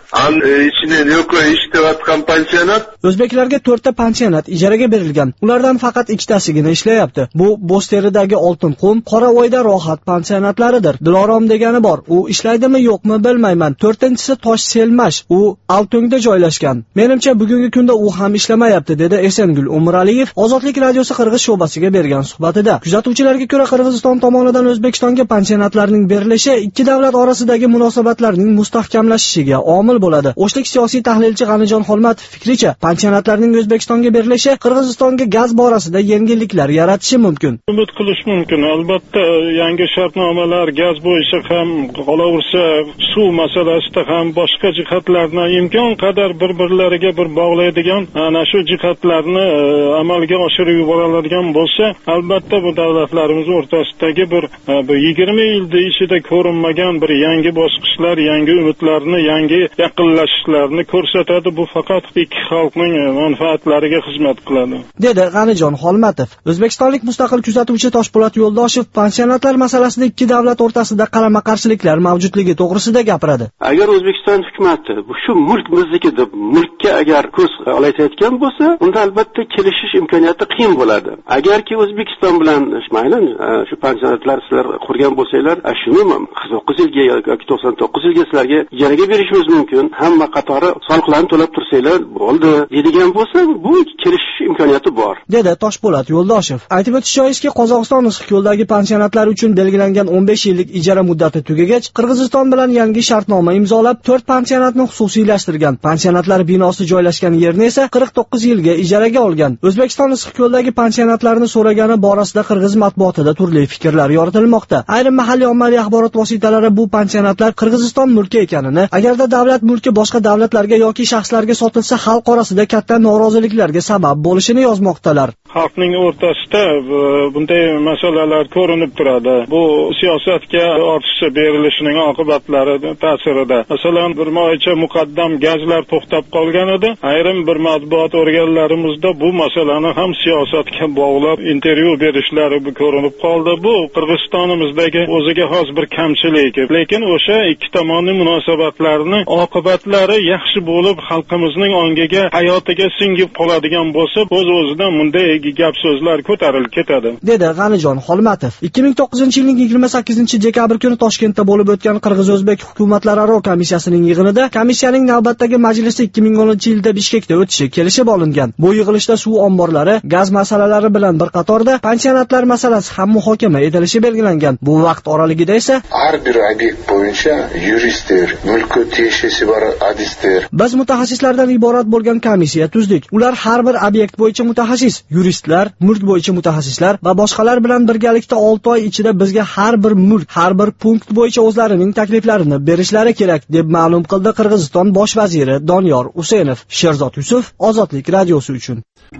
[SPEAKER 20] An ichida yo'q ishlayotgan pansionat.
[SPEAKER 19] O'zbeklarga to'rtta pansionat ijaraga berilgan. Ulardan faqat ikkitasigina ishlayapti. Bu Bo'steridagi Oltinqum, Qoravoyda Rohat pansionatlaridir. Dilorom degani bor. U ishlaydimi yo'qmi bilmayman. To'rtinchisi Toshselmash. U Altungda joylashgan. Menimcha bugungi kunda u ham ishlamayapti, dedi Esengul Umraliyev Ozodlik radiosi Qirg'iz sho'basiga bergan suhbatida. Kuzatuvchilarga ko'ra, Qirg'iziston tomonidan O'zbekistonga pansionatlarning berilishi ikki davlat orasidagi munosabatlarning mustahkamlashishiga omil bo'ladi. O'shlik siyosiy tahlilchi G'anijon Xolmatov fikricha, pansionatlarning O'zbekistonga berilishi Qirg'izistonga gaz borasida yengilliklar yaratishi mumkin.
[SPEAKER 21] Umid qilish mumkin. Albatta, yangi shartnomalar gaz bo'yicha ham, qolaversa suv masalasida ham boshqa jihatlarni imkon qadar bir-birlariga bir bog'laydigan ana shu jihatlarni amalga oshirib yuboradigan bo'lsa, albatta bu davlatlarimiz o'rtasidagi bir yigirma yilda ichida ko'rinmagan bir yangi bosqichlar, yangi umidlarni, yangi yaqinlashishlarni ko'rsatadi. Bu faqat ikki xalqning manfaatlariga xizmat qiladi,
[SPEAKER 19] dedi G'anijon Xolmatov. O'zbekistonlik mustaqil kuzatuvchi Toshpo'lat Yo'ldoshev pansionatlar masalasida ikki davlat o'rtasida qarama-qarshiliklar mavjudligi to'g'risida gapiradi.
[SPEAKER 22] Agar O'zbekiston hukumati bu shu mulk biznikidir deb mulkka agar ko'z olayotgan bo'lsa, unda albatta kelishish imkoniyati qiyin bo'ladi. Agarki O'zbekiston bilan mayli shu pansionatlar sizlar qurgan bo'lsanglar, shuni to'qqiz yilga yoki to'qson to'qqiz yilga sizlarga ijaraga berishimiz mumkin. Hamma qatori soliqlarni to'lab tursanglar bo'ldi, deydigan bo'lsa, bu kelishish imkoniyati bor,
[SPEAKER 19] dedi Toshpo'lat Yo'ldoshev. Aytib o'tish joizki, Qozog'iston Issiqko'ldagi pansionatlar uchun belgilangan o'n besh yillik ijara muddati tugagach, Qirg'iziston bilan yangi shartnoma imzolab, to'rt pansionatni xususiylashtirgan. Pansionatlar binosi joylashgan yerni esa qirq to'qqiz yilga ijaraga olgan. O'zbekiston Issiqko'ldagi pansionatlarni so'ragani borasida Qirg'iz matbuotida turli fikrlar yoritilmoqda. Ayrim mahalliy ommaviy axborot vositalari bu pansionatlar Qirg'iziston mulki ekanini, agarda davlat mulki boshqa davlatlarga yoki shaxslarga sotilsa xalq orasida katta noroziliklarga sabab bo'lishini yozmoqdalar.
[SPEAKER 21] Xalqning o'rtasida bunday masalalar ko'rinib turadi. Bu siyosatga ortiqcha berilishining oqibatlari ta'sirida. Masalan, bir oycha muqaddam gazlar to'xtab qolgan edi. Ayrim bir matbuot organlarimizda bu masalani ham siyosatga bog'lab intervyu berishlari ko'rinib qoldi. Bu Qirg'izistonimizdagi o'ziga xos bir kamchilik. Lekin o'sha ikki tomonning munosabatlarini oqibatlari yaxshi bo'lib, xalqimizning ongiga, hayotiga singib qoladigan bo'lsa, o'z-o'zidan bunday gap so'zlar ko'tarilib ketadi,
[SPEAKER 19] dedi G'anijon Xolmatov. ikki ming to'qqizinchi yilning yigirma sakkizinchi dekabr kuni Toshkentda bo'lib o'tgan Qirg'iz-O'zbek hukumatlararo komissiyasining yig'inida komissiyaning navbatdagi majlisi ikki ming o'ninchi yilda Bishkekda o'tishi kelishib olingan. Bu yig'ilishda suv omborlari, gaz masalalari bilan bir qatorda pansionatlar masalasi ham muhokama etilishi belgilangan. Bu vaqt oraligida esa
[SPEAKER 23] har bir obyekt bo'yicha yuristlar, mulkka tegishli bor adistlar.
[SPEAKER 19] Biz mutaxassislardan iborat bo'lgan komissiya tuzdik. Ular har bir obyekt bo'yicha mutaxassis, yuristlar, mulk bo'yicha mutaxassislar va boshqalar bilan birgalikda olti oy ichida bizga har bir mulk, har bir punkt bo'yicha o'zlarining takliflarini berishlari kerak, deb ma'lum qildi Qirg'iziston bosh vaziri Doniyor Usenov. Sherzod Yusuf, Ozodlik radiosi uchun.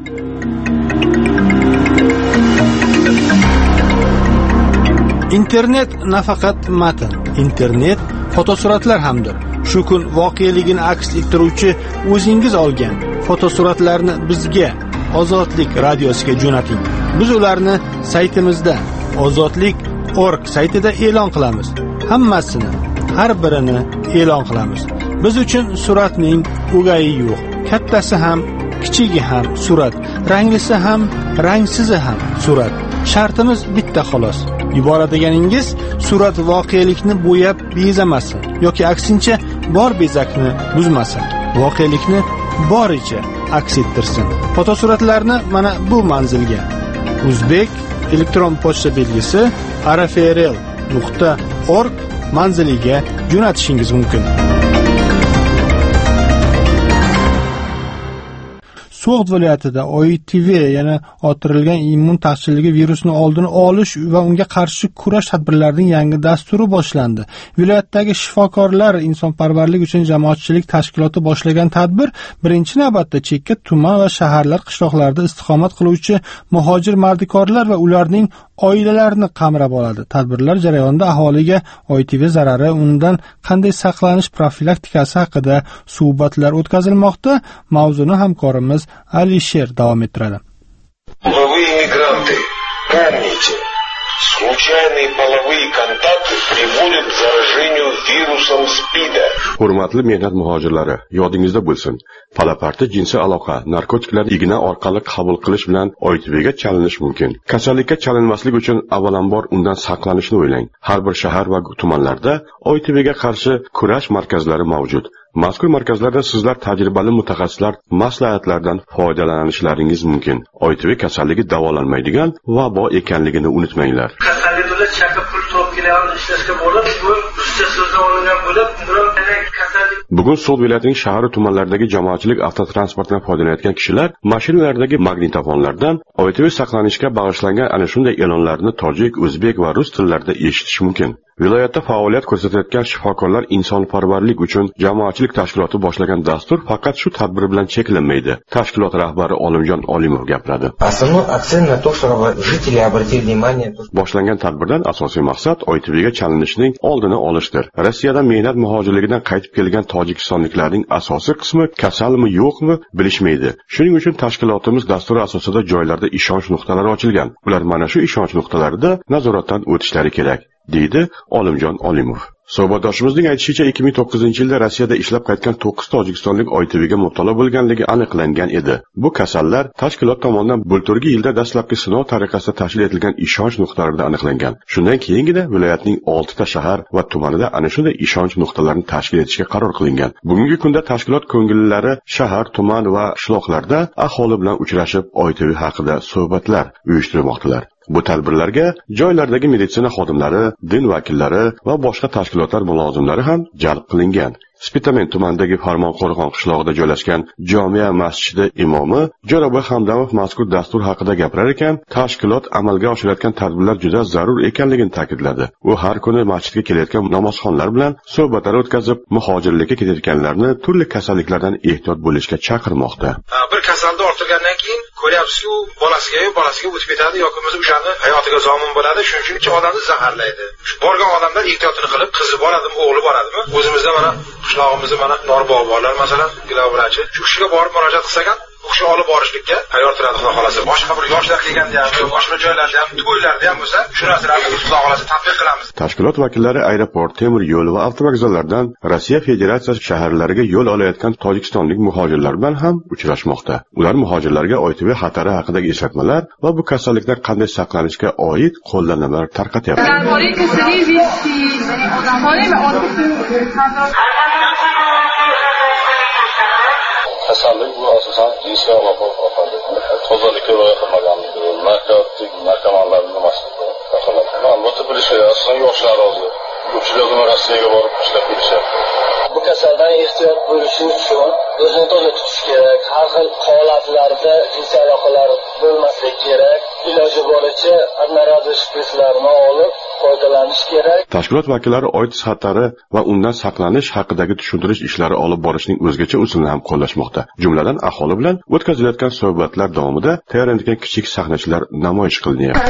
[SPEAKER 1] Internet nafaqat matn, internet fotosuratlar hamdir. Shu kun voqeligini aks ettiruvchi o'zingiz olgan fotosuratlarni bizga Ozodlik radiosiga jo'nating. Biz ularni saytimizda ozodlik nuqta org saytida e'lon qilamiz. Hammasini, har birini e'lon qilamiz. Biz uchun suratning o'gayi yo'q. Kattasi ham, kichigi ham surat, ranglisi ham, rangsizi ham surat. Shartimiz bitta xolos. Yuboradiganingiz surat voqelikni bo'yab bezamasin yoki aksincha bor bezakni buzmasin. Voqelikni boricha aks ettirsin. Fotosuratlarni mana bu manzilga O'zbek elektron pochta belgisi arafrl nuqta org manziliga jo'natishingiz mumkin. So'g'd viloyatida O I T V, ya'ni orttirilgan immun taqchilligi virusini oldini olish va unga qarshi kurash tadbirlarining yangi dasturi boshlandi. Viloyatdagi shifokorlar insonparvarlik uchun jamoatchilik tashkiloti boshlagan tadbir birinchi navbatda chekka tuman va shaharlar qishloqlarida istiqomat qiluvchi muhojir mardikorlar va ularning oilalarini qamrab oladi. Tadbirlar jarayonida aholiga O I T V zarari, undan qanday saqlanish profilaktikasi haqida suhbatlar o'tkazilmoqda. Mavzuni hamkorimiz Alisher davom ettiradi.
[SPEAKER 23] Вы иммигранты, помните, случайные половые контакты приводят к заражению вирусом СПИДа.
[SPEAKER 2] Hurmatli mehnat muhojirlari, yodingizda bo'lsin. Palaparti jinsiy aloqa, narkotiklarni igna orqali qabul qilish bilan O I T Bga chalinish mumkin. Kasallikka chalinmaslik uchun avvalambor undan saqlanishni o'ylang. Har bir shahar va tumanlarda O I T Bga qarshi kurash markazlari mavjud. Mazkur markazlarda sizlar tajribali mutaxassislar maslahatlaridan foydalanishlaringiz mumkin. O I T B kasalligi davolanmaydigan vabo ekanligini unutmanglar.
[SPEAKER 3] Kasalliklar chaqib pul topib kelayotgan ishlashga bo'lib, bu ruscha so'zdan olingan bo'lib, kasallik. Bugun
[SPEAKER 2] So'd viloyatining shahar va tumanlaridagi jamoatchilik avtotransportidan foydalanayotgan kishilar mashinalardagi magnitofonlardan O I T B saqlanishga bag'ishlangan ana shunday e'lonlarni tojik, o'zbek va rus tillarida eshitish mumkin. Viloyatda faoliyat ko'rsatayotgan shifokorlar insonparvarlik uchun jamoatchilik tashkiloti boshlagan dastur faqat shu tadbir bilan cheklanmaydi. Tashkilot rahbari Olimjon Olimov gapiradi. Boshlangan tadbirdan asosiy maqsad O I T Bga chalinishning oldini olishdir. Rossiyadan mehnat muhojirligidan qaytib kelgan tojikistonliklarning asosiy qismi kasalmi yo'qmi bilishmaydi. Shuning uchun tashkilotimiz dasturi asosida joylarda ishonch nuqtalari ochilgan. Ular mana shu ishonch nuqtalarida nazoratdan o'tishlari kerak, deydi Olimjon Olimov. Suhbatdoshimizning aytishicha, ikki ming to'qqizinchi yilda Rossiyada ishlab qaytgan to'qqiz tojikistonlik O I T Bga mubtalo bo'lganligi aniqlangan edi. Bu kasallar tashkilot tomonidan bulturgi yilda dastlabki sinov tariqasida tashkil etilgan ishonch nuqtalarida aniqlangan. Shundan keyingina viloyatning olti ta shahar va tumanida ana shunday ishonch nuqtalarini tashkil etishga qaror qilingan. Bugungi kunda tashkilot ko'ngillilari shahar, tuman va qishloqlarda aholi bilan uchrashib O I T B haqida suhbatlar uyushtirmoqdalar. Bu tadbirlarga joylardagi meditsina xodimlari, din vakillari va boshqa tashkilotlar mulozimlari ham jalb qilingan. Spitamen tumanidagi Farmonqo'rg'on qishlog'ida joylashgan Jomia masjidi imomi Jo'raboy Hamdamov mazkur dastur haqida gapirar ekan, tashkilot amalga oshirayotgan tadbirlar juda zarur ekanligini ta'kidladi. U har kuni masjidga kelayotgan namozxonlar bilan suhbatlar o'tkazib, muhojirlikka ketayotganlarni turli kasalliklardan ehtiyot bo'lishga chaqirmoqda.
[SPEAKER 7] Bir kasalni orttirgandan keyin ko'ryapsiz-ku, bolasiga, bolasiga o'tib ketadi yoki o'zi o'shani hayotiga zomin bo'ladi, shuning uchun ikki odamni zaharlaydi. Shu borgan odamlar ehtiyotini qilib, qizi boradimi, o'g'li boradimi? O'zimizda mana qishlog'imizda mana Norbog'lar masalan, gilovrachi. Shu kishiga borib murojaat qilsak, u kishi olib borishlikka tayyor turadi, xudo xolasa. Boshqa bir yoshlar kelganda ham, boshqa joylarda ham, to'ylarda ham bo'lsa, shu narsalarni xudo xolasa tatbiq qilamiz.
[SPEAKER 2] Tashkilot vakillari aeroport, temir yo'l va avtovokzallardan Rossiya Federatsiyasi shaharlariga yo'l olayotgan tojikistonlik muhojirlar bilan ham uchrashmoqda. Ular muhojirlarga O I T B xatari haqidagi eslatmalar va bu kasallikdan qanday saqlanishga oid qo'llanmalar tarqatyapti.
[SPEAKER 24] Kasallik bu asosan jinsiy aloqa orqali tozalikka rioya qilmaganligi, narkotik narkomanlarning nimasida taqalaydi. Albatta bilishadi, asosan yoshlar hozir ko'pchilik Rossiyaga borib ishlab kelishyapti.
[SPEAKER 3] Bu kasaldan ehtiyot bo'lish uchun o'zini toza tutish kerak. Har xil holatlarda jinsiy aloqalar bo'lmasligi kerak. Iloji boricha anoroziya shpritslarini olib foydalanish kerak.
[SPEAKER 2] Tashkilot vakillari O I T xatari va undan saqlanish haqidagi tushuntirish ishlari olib borishning o'zgacha usulini ham qo'llashmoqda. Jumladan aholi bilan o'tkazilayotgan suhbatlar davomida tayyorlangan kichik sahnachilar namoyish qilinyapti.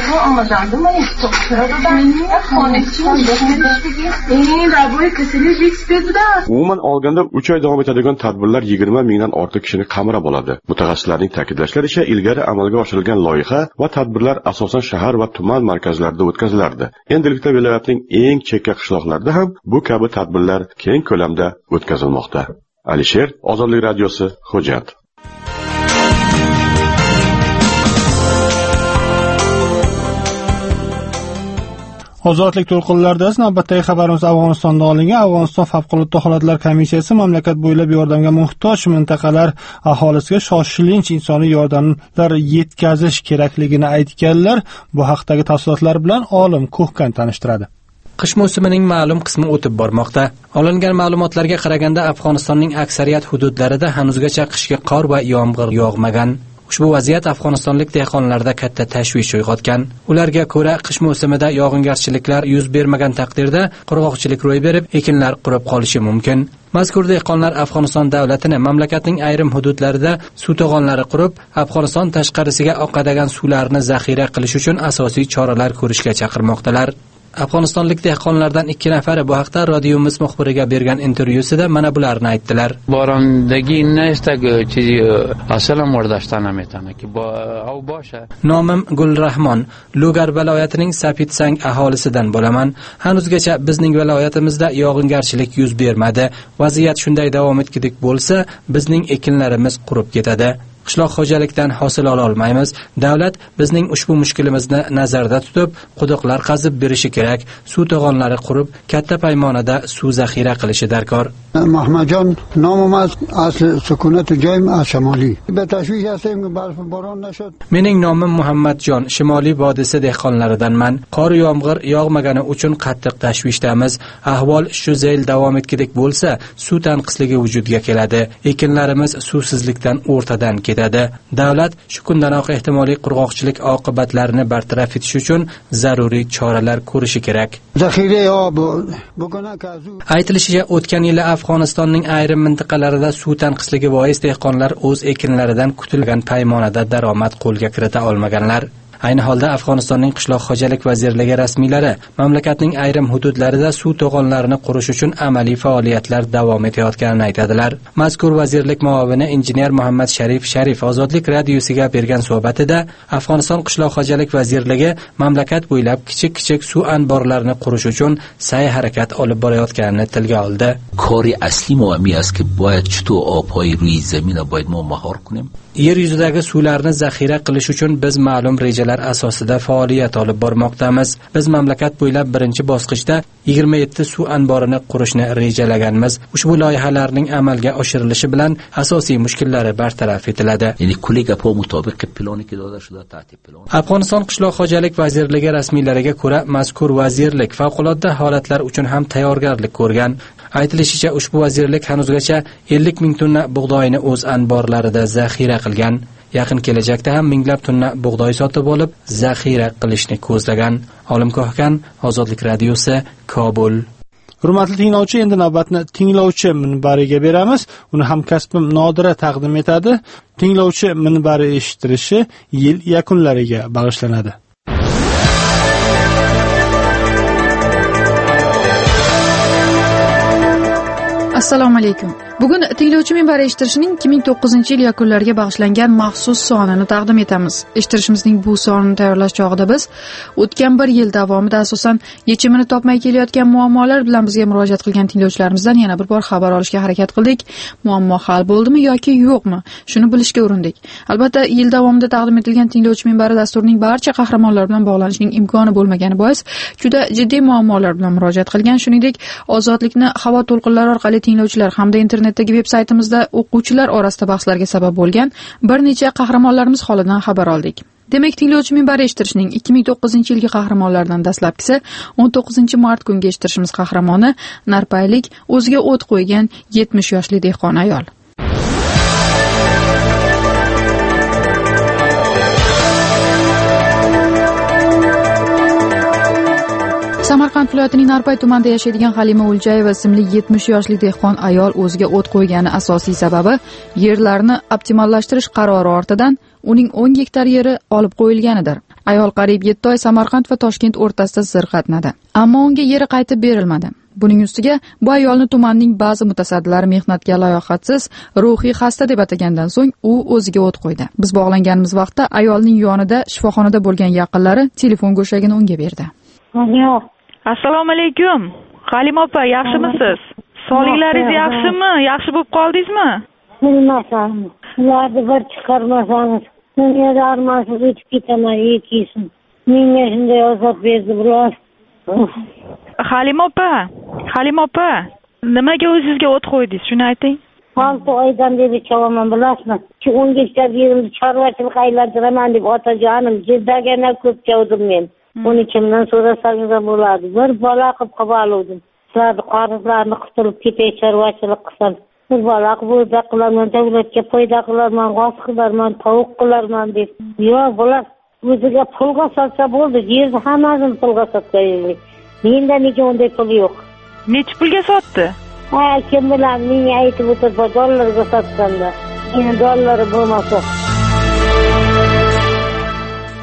[SPEAKER 2] Umuman olganda uch oy davom etadigan tadbirlar yigirma mingdan ortiq kishini qamrab oladi. Mutaxassislarning ta'kidlashlaricha, ilgari amalga oshirilgan loyiha va tadbirlar asosan shahar va tuman markazlarida o'tkazilardi. Endilikda viloyatning eng chekka qishloqlarida ham bu kabi tadbirlar keng ko'lamda o'tkazilmoqda. Alisher, Ozodlik radiosi, Xo'jand.
[SPEAKER 1] Ozodlik to'lqinlarida navbatdagi xabarimiz Afg'onistonda olingan. Afg'oniston favqulodda holatlar komissiyasi mamlakat bo'ylab yordamga muhtoj mintaqalar aholisiga shoshilinch insoniy yordamlar yetkazish kerakligini aytganlar. Bu haqdagi tafsilotlar bilan olim Ko'hkan tanishtiradi.
[SPEAKER 25] Qish mavsumining ma'lum qismi o'tib bormoqda. Olingan ma'lumotlarga qaraganda Afg'onistonning aksariyat hududlarida hanuzgacha qishki qor va yomg'ir yog'magan. Ushbu vaziyat afg'onistonlik dehqonlarda katta tashvish uyg'otgan. Ularga ko'ra, qish mavsumida yog'ingarchiliklar yuz bermagan taqdirda qurg'oqchilik ro'y berib, ekinlar qurib qolishi mumkin. Mazkur dehqonlar Afg'oniston davlatini mamlakatning ayrim hududlarida suv to'g'onlari qurib, Afg'oniston tashqarisiga oqadigan suvlarni zaxira qilish uchun asosiy choralar ko'rishga chaqirmoqdalar. Afg'onistonlik dehqonlardan ikki nafari bu haqda radiomiz muxbiriga bergan intervyusida mana bularni aytdilar.
[SPEAKER 6] بارندگی نیست که چیزی اصلا مرداشته نمیتونه که با او باشه.
[SPEAKER 25] Nomim Gulrahmon, Lugar viloyatining Sapitsang aholisidan bo'laman. Hanuzgacha bizning viloyatimizda yog'ingarchilik yuz bermadi. Vaziyat shunday davom etgidek bo'lsa, bizning ekinlarimiz qurib ketadi. Qishloq xo'jalikdan hosil ola olmaymiz. Davlat bizning ushbu mushkulimizni nazarda tutib, quduqlar qazib berishi kerak. Suv to'g'onlari qurib, katta paymonada suv zaxira qilishi darkor.
[SPEAKER 8] محمدجان نامم از اصل سکونت جایم از شمالی به تشویش هستیم که برف باران نشد.
[SPEAKER 25] Mening nomim Muhammadjon, Shimoliy vodiysi dehqonlaridanman. Qor yomg'ir yog'magani uchun qattiq tashvishdamiz. Ahvol shu zayl davom etgidek bo'lsa, suv tanqisligi vujudga keladi. Ekinlarimiz suvsizlikdan o'rtadan ketadi. Davlat shu kundanoq ehtimoliy qurg'oqchilik oqibatlarini bartaraf etish uchun zaruriy choralar ko'rishi kerak.
[SPEAKER 8] Zaxira ob
[SPEAKER 25] Aytilishicha, o'tgan yili Afg'onistonning ayrim mintaqalarida suv tanqisligi bois dehqonlar o'z ekinlaridan kutilgan paymonada daromad qo'lga kirita olmaganlar. Ayni holda Afg'onistonning qishloq xo'jalik vazirligi rasmiylari mamlakatning ayrim hududlarida suv to'g'onlarini qurish uchun amaliy faoliyatlar davom etayotganini aytadilar. Mazkur vazirlik muavini injener Muhammad Sharif Sharif Ozodlik radiosiga bergan suhbatida Afg'oniston qishloq xo'jalik vazirligi mamlakat bo'ylab kichik-kichik suv anborlarini qurish uchun sa'y-harakat olib borayotganini tilga oldi.
[SPEAKER 9] Kori asli muammo است که باید چطور آب‌های روی زمین را باید ما مهار کنیم.
[SPEAKER 25] Yer yuzidagi suvlarni zaxira qilish uchun biz ma'lum rejalar asosida faoliyat olib bormoqdamiz. Biz mamlakat bo'ylab birinchi bosqichda yigirma yetti suv anborini qurishni rejalaganmiz. Ushbu loyihalarning amalga oshirilishi bilan asosiy mushkullari bartaraf etiladi.
[SPEAKER 9] Ya'ni kollega po mutobiq plani ki dada shuda tartib plan.
[SPEAKER 25] Afg'oniston qishloq xo'jalik vazirligi rasmiylariga ko'ra, mazkur vazirlik favqulodda holatlar uchun ham tayyorgarlik ko'rgan. Aytilishicha, ushbu vazirlik hanuzgacha ellik ming tonna bug'doyni o'z anborlarida zaxira qilgan. Yaqin kelajakda ham minglab tonna bug'doy sotib olib, zaxira qilishni ko'zlagan. Olimkohkan, Ozodlik radiosi, Kobul.
[SPEAKER 1] Hurmatli tinglovchi, endi navbatni tinglovchi minbariga beramiz. Uni hamkasbim Nodira taqdim etadi. Tinglovchi minbari eshittirishi yil yakunlariga bag'ishlanadi.
[SPEAKER 5] Assalomu alaykum. Bugun tinglovchi minbari eshittirishning ikki ming to'qqizinchi yil yakunlariga bag'ishlangan maxsus sonini taqdim etamiz. Eshittirishimizning bu sonini tayyorlash chog'ida biz o'tgan bir yil davomida asosan yechimini topmay kelayotgan muammolar bilan bizga murojaat qilgan tinglovchilarimizdan yana bir bor xabar olishga harakat qildik. Muammo hal bo'ldimi yoki yo'qmi? Shuni bilishga urindik. Albatta, yil davomida taqdim etilgan tinglovchi minbari dasturining barcha qahramonlar bilan bog'lanishning imkoni bo'lmagani bois juda jiddiy muammolar bilan murojaat qilgan. Shuningdek, ozodlikni havo to'lqinlari orqali tinglovchilar hamda internet internetdagi veb-saytimizda o'quvchilar orasida bahslarga sabab bo'lgan bir necha qahramonlarimiz holidan xabar oldik. Demak, tinglovchi minbari eshittirishning ikki ming to'qqizinchi yilgi qahramonlaridan dastlabkisi o'n to'qqizinchi mart kungi eshittirishimiz qahramoni Narpaylik o'ziga o't qo'ygan yetmish yoshli dehqon ayol. Samarqand viloyatining Narpay tumanida yashaydigan Halima Uljayeva ismli yetmish yoshli dehqon ayol o'ziga o't qo'ygani asosiy sababi yerlarni optimallashtirish qarori ortidan uning o'n gektar yeri olib qo'yilganidir. Ayol qariyb yetti oy Samarqand va Toshkent o'rtasida zirqatnadi, ammo unga yeri qaytib berilmadi. Buning ustiga bu ayolni tumanning ba'zi mutasaddilari mehnatga layoqatsiz, ruhiy xasta deb atagandan so'ng u o'ziga o't qo'ydi. Biz bog'langanimiz vaqtda ayolning yonida shifoxonada bo'lgan yaqinlari telefon go'shagini unga berdi.
[SPEAKER 10] Assalomu alaykum. Halima opa, yaxshimisiz? Sog'liklaringiz yaxshimi? Yaxshi bo'lib qoldingizmi?
[SPEAKER 11] Bilmasam. Ularni bir chiqarmasangiz, dunyoda armasiz o'tib ketaman, yekisin. Menga shunday azob berdi biroz.
[SPEAKER 10] Halima opa, Halima opa, nimaga o'zingizga o't qo'ydingiz? Shuni ayting.
[SPEAKER 11] olti oydan beri chavaman, bilasizmi? Shu o'n gektar yerimni chorvachilik aylantiraman deb otajonim jirdagana ko'p chavdim men. Uni kimdan so'rasangiz ham bo'ladi. Bir bola qilib qabaluvdim. Sizlarni qarzlarni qutulib ketay, chorvachilik qilsam. Bir bola qilib qilaman, davlatga foyda qilaman, g'oz qilaman, tovuq qilaman deb. Yo'q, bular o'ziga pulga sotsa bo'ldi. Yerni hammasini pulga sotgan. Menda nega unday pul yo'q?
[SPEAKER 10] Necha pulga sotdi?
[SPEAKER 11] Ha, kim bilan menga aytib o'tib, dollarga sotganda. Endi dollari bo'lmasa.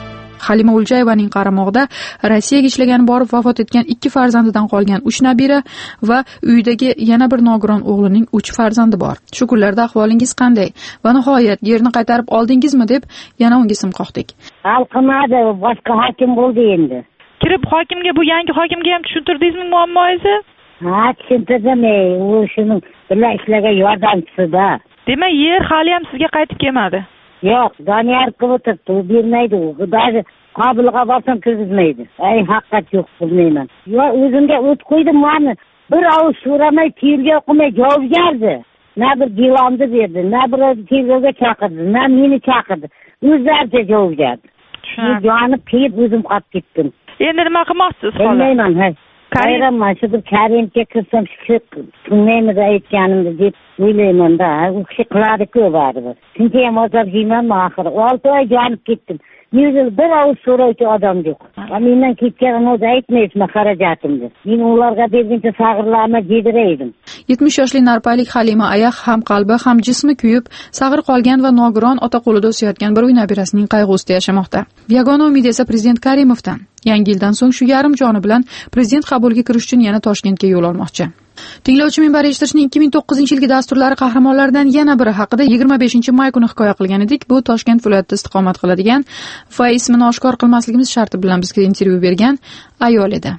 [SPEAKER 5] Halima Uljayevaning qaramog'ida Rossiyaga ishlagani borib vafot etgan ikki farzandidan qolgan uch nabira va uydagi yana bir nogiron o'g'lining uch farzandi bor. Shu kunlarda ahvolingiz qanday? Va nihoyat yerni qaytarib oldingizmi deb yana unga sim qoqdik.
[SPEAKER 11] Hal qilmadi, boshqa hokim bo'ldi endi.
[SPEAKER 10] Kirib hokimga, bu yangi hokimga ham tushuntirdingizmi muammoingizni?
[SPEAKER 11] Ha, tushuntirdim. U shuning bilan ishlagan yordamchisi-da.
[SPEAKER 10] Demak, yer hali ham sizga qaytib kelmadi.
[SPEAKER 11] Yo'q, Doniyor qilib o'tiribdi, u bermaydi u. Xudoga qobilga borsam kirgizmaydi. Ay, haqiqat yo'q, bilmayman. Yo, o'zimga o't qo'ydim, mana bir ovoz so'ramay, tergov qilmay javob berdi. Na bir divanni berdi, na bir tergovga chaqirdi, na meni chaqirdi. O'zlaricha javob berdi. Shu joni qiyib o'zim qolib ketdim.
[SPEAKER 10] Endi nima qilmoqchisiz hozir?
[SPEAKER 11] Bilmayman, ha. Qayraman, shu bir karimga kirsam, shu tunnaymi aytganimni deb o'ylayman-da. U kishi qiladi-ku baribir. Shuncha ham ozor yeymanmi oxiri? olti oy yonib ketdim. Yuzil bir ovoz so'rovchi odam yo'q. Mendan ketganini o'zi aytmaysizmi xarajatimni? Men ularga berguncha sag'irlarni yediraydim.
[SPEAKER 5] yetmish yoshli narpaylik Halima aya ham qalbi ham jismi kuyib, sag'ir qolgan va nogiron ota qo'lida o'sayotgan bir uy nabirasining qayg'usida yashamoqda. Yagona umid esa prezident Karimovdan. Yangi yildan so'ng shu yarim joni bilan prezident qabuliga kirish uchun yana Toshkentga yo'l olmoqchi. Tinglovchi minbari eshitishning ikki ming to'qqizinchi yilgi dasturlari qahramonlaridan yana biri haqida yigirma beshinchi may kuni hikoya qilgan edik. Bu Toshkent viloyatida istiqomat qiladigan va ismini oshkor qilmasligimiz sharti bilan bizga intervyu bergan ayol edi.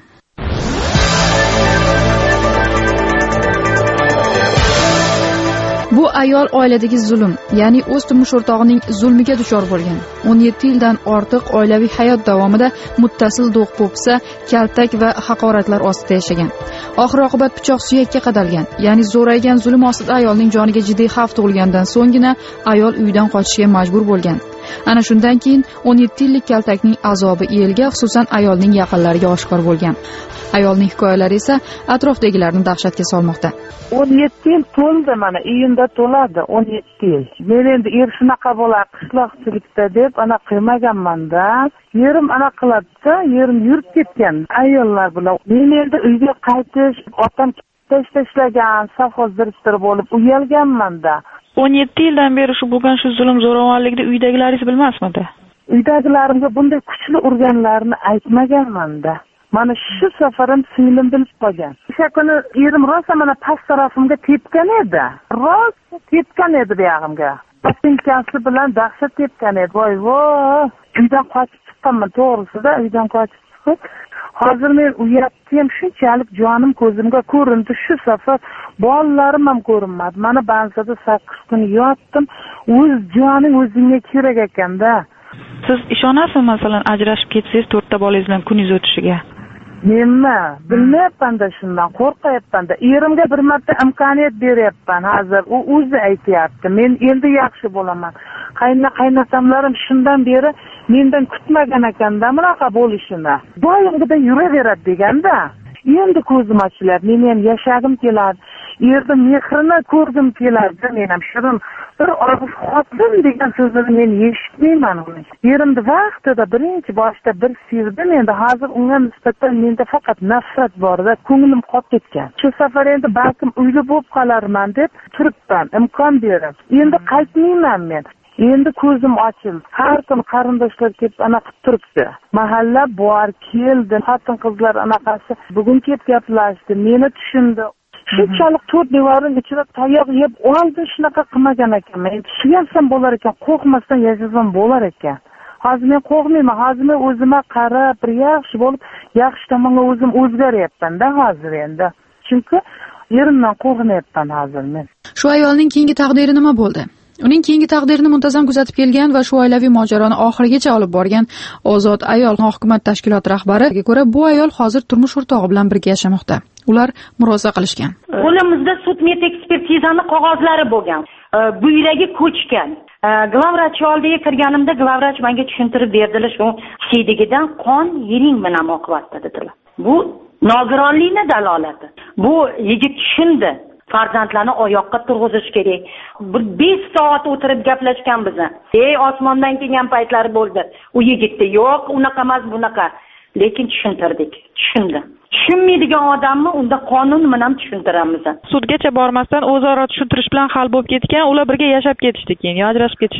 [SPEAKER 5] Bu ayol oiladagi zulm, ya'ni o'z turmush o'rtog'ining zulmiga duchor bo'lgan. o'n yetti yildan ortiq oilaviy hayot davomida muttasil do'q-po'pisa, kaltak va haqoratlar ostida yashagan. Oxir-oqibat pichoq suyakka qadalgan, ya'ni zo'raygan zulm ostida ayolning joniga jiddiy xavf tug'ilgandan so'nggina ayol uydan qochishga majbur bo'lgan. Ana shundan keyin o'n yetti yillik kaltakning azobi elga, xususan ayolning yaqinlariga oshkor bo'lgan. Ayolning hikoyalari esa atrofdagilarni dahshatga solmoqda.
[SPEAKER 4] o'n yetti yil to'ldi, mana iyunda to'ladi o'n yetti yil. Men endi er shunaqa bo'lar qishloqchilikda deb ana qilmaganman-da. Yerim ana qiladi-da, yerim yurib ketgan ayollar bilan. Men endi uyga qaytish, otam tashlagan, sovxoz direktori bo'lib uyalganman-da.
[SPEAKER 10] o'n yetti yildan beri shu bo'lgan shu zulm zo'ravonlikni uydagilaringiz bilmasmidi?
[SPEAKER 4] Uydagilarimga bunday kuchli urganlarini aytmaganman-da. Mana shu safarim singlim bilib qolgan. O'sha kuni erim rosa mana past tarafimga tepgan edi. Rosa tepgan edi buyog'imga. Patinkasi bilan dahshat tepgan edi. Voy voy. Uydan qochib chiqqanman, to'g'risida uydan qochib chiqib. Hozir men uyatdim, shunchalik jonim ko'zimga ko'rindi. Shu safar bolalarim ham ko'rinmadi. Mana bansada sakkiz kun yotdim. O'z joning o'zingga kerak ekan-da.
[SPEAKER 10] Siz ishonasizmi, masalan, ajrashib ketsangiz to'rtta bolangiz bilan kuningiz o'tishiga?
[SPEAKER 4] Menmi? Bilmayapman-da, shundan qo'rqayapman-da. Erimga bir marta imkoniyat beryapman hozir. U o'zi aytayapti, men endi yaxshi bo'laman. Qayna qaynasamlarim shundan beri mendan kutmagan ekanda bunaqa bo'lishini. Doimgida yuraveradi deganda. Endi ko'zim ochiladi, men ham yashagim keladi. Yerda mehrini ko'rgim keladi. Men ham shirin bir og'iz xotin degan so'zni men eshitmayman uni. Yerimda vaqtida birinchi boshda bir sevdim, endi hozir unga nisbatan menda faqat nafrat bor-da, ko'nglim qolib ketgan. Shu safar endi balkim uyli bo'lib qolarman deb turibman, imkon berib. Endi qaytmayman men. Endi ko'zim ochildi. Har kun qarindoshlar kelib ana qilib turibdi. Mahalla bor, keldi, xotin-qizlar anaqasi bugun kelib gaplashdi, meni tushundi. Shunchalik to'rt devorning ichida tayoq yeb oldi, shunaqa qilmagan ekanman. Endi suyansam bo'lar ekan, qo'rqmasdan yashasam bo'lar ekan. Hozir men qo'rqmayman, hozir men o'zimga qarab, bir yaxshi bo'lib, yaxshi tomonga o'zim o'zgaryapman-da hozir endi. Chunki yerimdan qo'rqmayapman hozir men.
[SPEAKER 5] Shu ayolning keyingi taqdiri nima bo'ldi? Uning keyingi taqdirini muntazam kuzatib kelgan va shu oilaviy mojaroni oxirigacha olib borgan Ozod ayol hukumat tashkiloti rahbariga ko'ra, bu ayol hozir turmush o'rtog'i bilan birga yashamoqda. Ular murosa qilishgan.
[SPEAKER 12] Qo'limizda sud-med ekspertizani qog'ozlari bo'lgan. Buyragi ko'chgan. Glavvrach oldiga kirganimda glavvrach menga tushuntirib berdilar, shu siydigidan qon yering bilan oqibatda dedilar. Bu nogironlikning dalolati. Bu yigit tushundi. Farzandlarni oyoqqa turg'izish kerak. Bir besh soat o'tirib gaplashgan bizni. Ey, osmondan kelgan paytlari bo'ldi. U yigitda yo'q, unaqa emas, bunaqa. Lekin tushuntirdik. Tushundi. Tushunmaydigan odamni unda qonun bilan tushuntiramiz.
[SPEAKER 10] Sudgacha bormasdan o'zaro tushuntirish bilan hal bo'lib ketgan, ular birga yashab ketishdi, keyin ajrashib ketishdimi?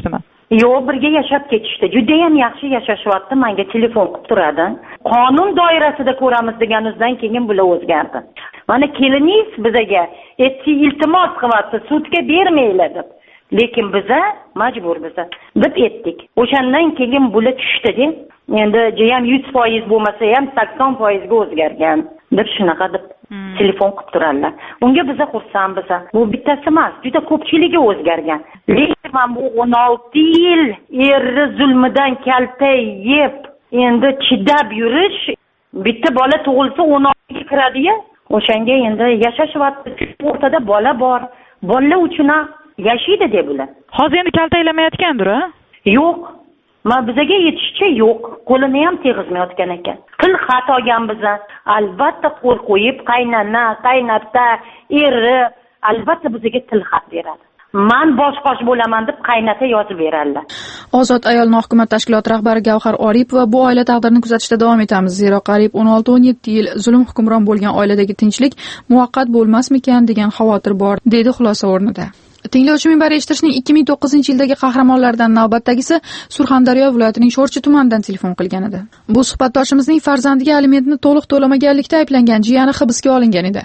[SPEAKER 12] yo'q, birga yashab ketishdi. Juda ham yaxshi yashashyapti. Menga telefon qilib turadi. Qonun doirasida ko'ramiz deganimizdan keyin bular o'zgardi. Mana keliningiz bizaga etsi iltimos qilyapti, sudga bermaylar deb. Lekin biza majbur biza deb etdik. O'shandan keyin bular tushdi-da. Endi jam yuz foiz bo'lmasa ham sakson foiz ga o'zgargan deb shunaqa deb telefon qilib turadilar. Bunga biza xursandmiz. Bu bittasi emas, juda ko'pchiligi o'zgargan. Lekin men bu o'n olti yil erni zulmidan kaltay yeb, endi chidab yurish, bitta bola tug'ilsa o'n olti ga kiradi-ya. O'shanga endi yashash vaqti o'rtada bola bor. Bolalar uchun yashaydi deb ular.
[SPEAKER 10] Hozir endi kaltaylamayotgandir-a?
[SPEAKER 12] Yo'q. Ma bizaga yetishicha yo'q. Qo'lini ham tegizmayotgan ekan. Til xato olgan biza. Albatta qo'l qo'yib, qaynana, qaynota, eri albatta bizaga til xat beradi. Men bosh-qosh bo'laman deb qaynota yozib beradilar.
[SPEAKER 5] Ozod ayol hukumat tashkiloti rahbari Gavhar Oripova bu oila taqdirini kuzatishda davom etamiz. Zero qariyb o'n olti o'n yetti yil zulm hukmron bo'lgan oiladagi tinchlik muvaqqat bo'lmasmikan degan xavotir bor, dedi xulosa o'rnida. Tinglovchi minbari eshitishning ikki ming to'qqizinchi yildagi qahramonlaridan navbatdagisi Surxondaryo viloyatining Sho'rchi tumanidan telefon qilgan edi. Bu suhbatdoshimizning farzandiga alimentni to'liq to'lamaganlikda ayblangan jiyani hibsga olingan edi.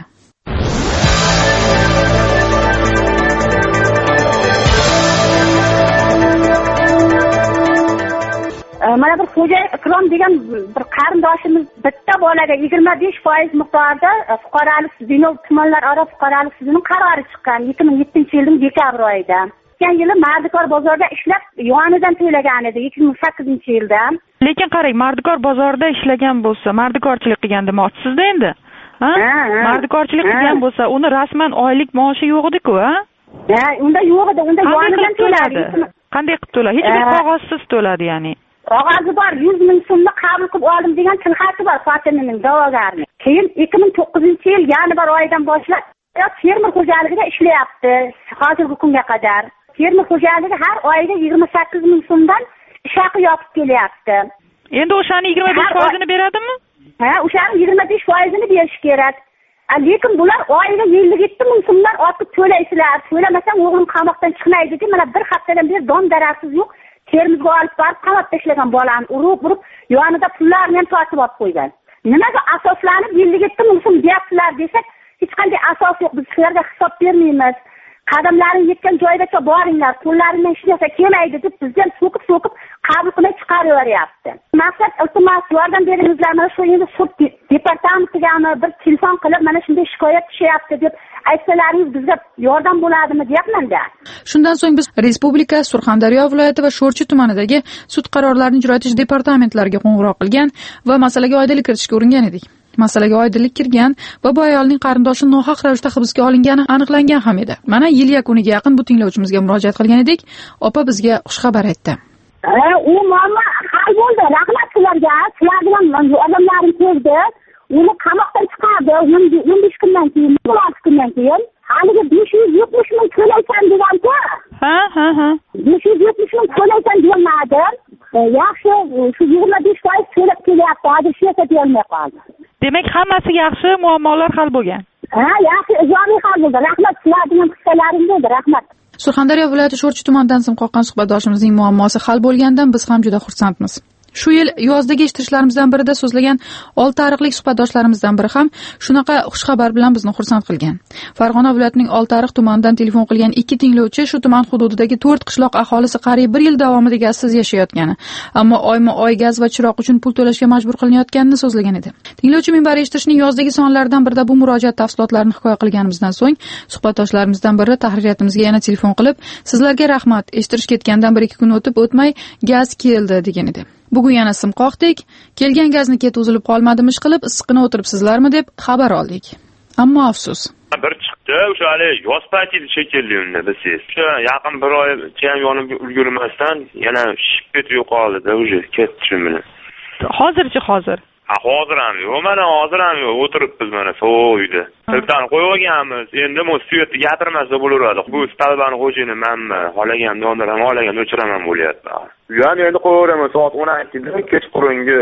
[SPEAKER 13] Mana bir xo'ja Ikrom degan bir qarindoshimiz bitta bolaga yigirma besh foiz miqdorida fuqarolik Dinov tumanlararo fuqarolik sudining qarori chiqqan ikki ming yettinchi yilning dekabr oyida. O'tgan yili Mardikor bozorida ishlab yonidan to'lagan edi ikki ming sakkizinchi yilda.
[SPEAKER 10] Lekin qarang, Mardikor bozorida ishlagan bo'lsa, mardikorchilik qilgan demoqchisizda endi. Ha? Mardikorchilik qilgan bo'lsa, uni rasman oylik maoshi yo'q edi-ku, ha?
[SPEAKER 13] Ha, unda yo'q edi, unda yonidan to'ladi.
[SPEAKER 10] Qanday qilib to'ladi? Hech bir qog'ozsiz to'ladi, ya'ni.
[SPEAKER 13] Qog'ozi bor, yuz ming so'mni qabul qilib oldim degan tilxati bor xotinining da'vogarning. Keyin ikki ming to'qqizinchi yil yanvar oyidan boshlab fermer xo'jaligida ishlayapti hozirgi kunga qadar. Fermer xo'jaligi har oyda yigirma sakkiz ming so'mdan ish haqi yopib kelyapti.
[SPEAKER 10] Endi o'shani yigirma besh foizini beradimi?
[SPEAKER 13] Ha, o'shani yigirma besh foizini berish kerak. Lekin bular oyiga ellik yetti ming so'mdan ortiq to'laysizlar. To'lamasang o'g'lim qamoqdan chiqmaydi deb mana bir haftadan beri don daraksiz yo'q. Termizga olib borib qamat tashlagan bolani urib-urib, yonida pullarni ham tortib olib qo'ygan. Nimaga asoslanib ellik yetti ming so'm deyapsizlar desak, hech qanday asos yo'q. Biz sizlarga hisob bermaymiz. Qadamlaring yetgan joygacha boringlar, qo'llaringdan hech narsa kelmaydi deb bizdan so'kib-so'kib qabul qilib chiqaraveryapti. Maqsad iltimos yordam beringizlar, mana shu endi sud departamentiga bir telefon qilib mana shunday shikoyat tushyapti deb aytsalaringiz bizga yordam bo'ladimi deyapman-da.
[SPEAKER 5] Shundan so'ng biz Respublika, Surxondaryo viloyati va Sho'rchi tumanidagi sud qarorlarini ijro etish departamentlariga qo'ng'iroq qilgan va masalaga oydinlik kiritishga uringan edik. Masalaga oydinlik kirgan va bu ayolning qarindoshi nohaq ravishda hibsga olingani aniqlangan ham edi. Mana yil yakuniga yaqin bu tinglovchimizga murojaat qilgan edik. Opa bizga xushxabar aytdi.
[SPEAKER 13] Ha, u muammo hal bo'ldi. Rahmat sizlarga. Sizlar bilan odamlarim keldi. Uni qamoqdan chiqardi. o'n besh kundan keyin, o'n olti kundan keyin haliga besh yuz yetmish ming to'laysan degan-ku.
[SPEAKER 10] Ha, ha, ha.
[SPEAKER 13] besh yuz yetmish ming to'laysan deyilmadi. Yaxshi, shu yigirma besh foiz to'lab kelyapti. Hozir shu yerda deyilmay qoldi.
[SPEAKER 10] Demak, hammasi yaxshi, muammolar hal bo'lgan.
[SPEAKER 13] Ha, yaxshi, ijobiy hal bo'ldi. Rahmat, sizlarning ham hissalaringiz bo'ldi. Rahmat.
[SPEAKER 5] Surxondaryo viloyati Sho'rchi tumanidan sim qoqqan suhbatdoshimizning muammosi hal bo'lgandan biz ham juda xursandmiz. Shu yil yozdagi eshittishlarimizdan birida so'zlagan olti ariqlik suhbatdoshlarimizdan biri ham shunaqa xushxabar bilan bizni xursand qilgan. Farg'ona viloyatining olti ariq tumanidan telefon qilgan ikki tinglovchi shu tuman hududidagi to'rt qishloq aholisi qariyb bir yil davomida gazsiz yashayotgani, ammo oyma-oy gaz va chiroq uchun pul to'lashga majbur qilinayotganini so'zlagan edi. Tinglovchi minbari eshitishning yozdagi sonlaridan birida bu murojaat tafsilotlarini hikoya qilganimizdan so'ng suhbatdoshlarimizdan biri tahriyatimizga yana telefon qilib, "Sizlarga rahmat, eshitish ketgandan bir ikki kun o'tib o'tmay gaz keldi" degan edi. Bugun yana sim qoqdik, kelgan gazni ket uzilib qolmadimish qilib issiqqina o'tiribsizlarmi deb xabar oldik. Ammo afsus.
[SPEAKER 15] Bir chiqdi, o'sha hali yoz paytida shekilli unda bilsangiz. O'sha yaqin bir oycha ham yonib ulgurmasdan yana ship ketib yo'qoldi-da, o'sha ketdi shu bilan.
[SPEAKER 10] Hozirchi hozir.
[SPEAKER 15] Ha, hozir ham yo'q, mana hozir ham yo'q, o'tiribmiz mana sovuq uyda. Tildan qo'yib olganmiz. Endi mo suyatni gapirmasa bo'laveradi. Bu stalbani xo'jayini menmi, xolagan dondiraman, xolagan o'chiraman bo'lyapti. Yani endi qo'yaveraman soat o'n ikkida kechqurungi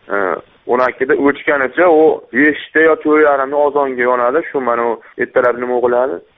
[SPEAKER 15] o'n ikkida o'chganicha u beshda yo to'rt yarimda ozonga yonadi. Shu mana u ertalab nima qiladi?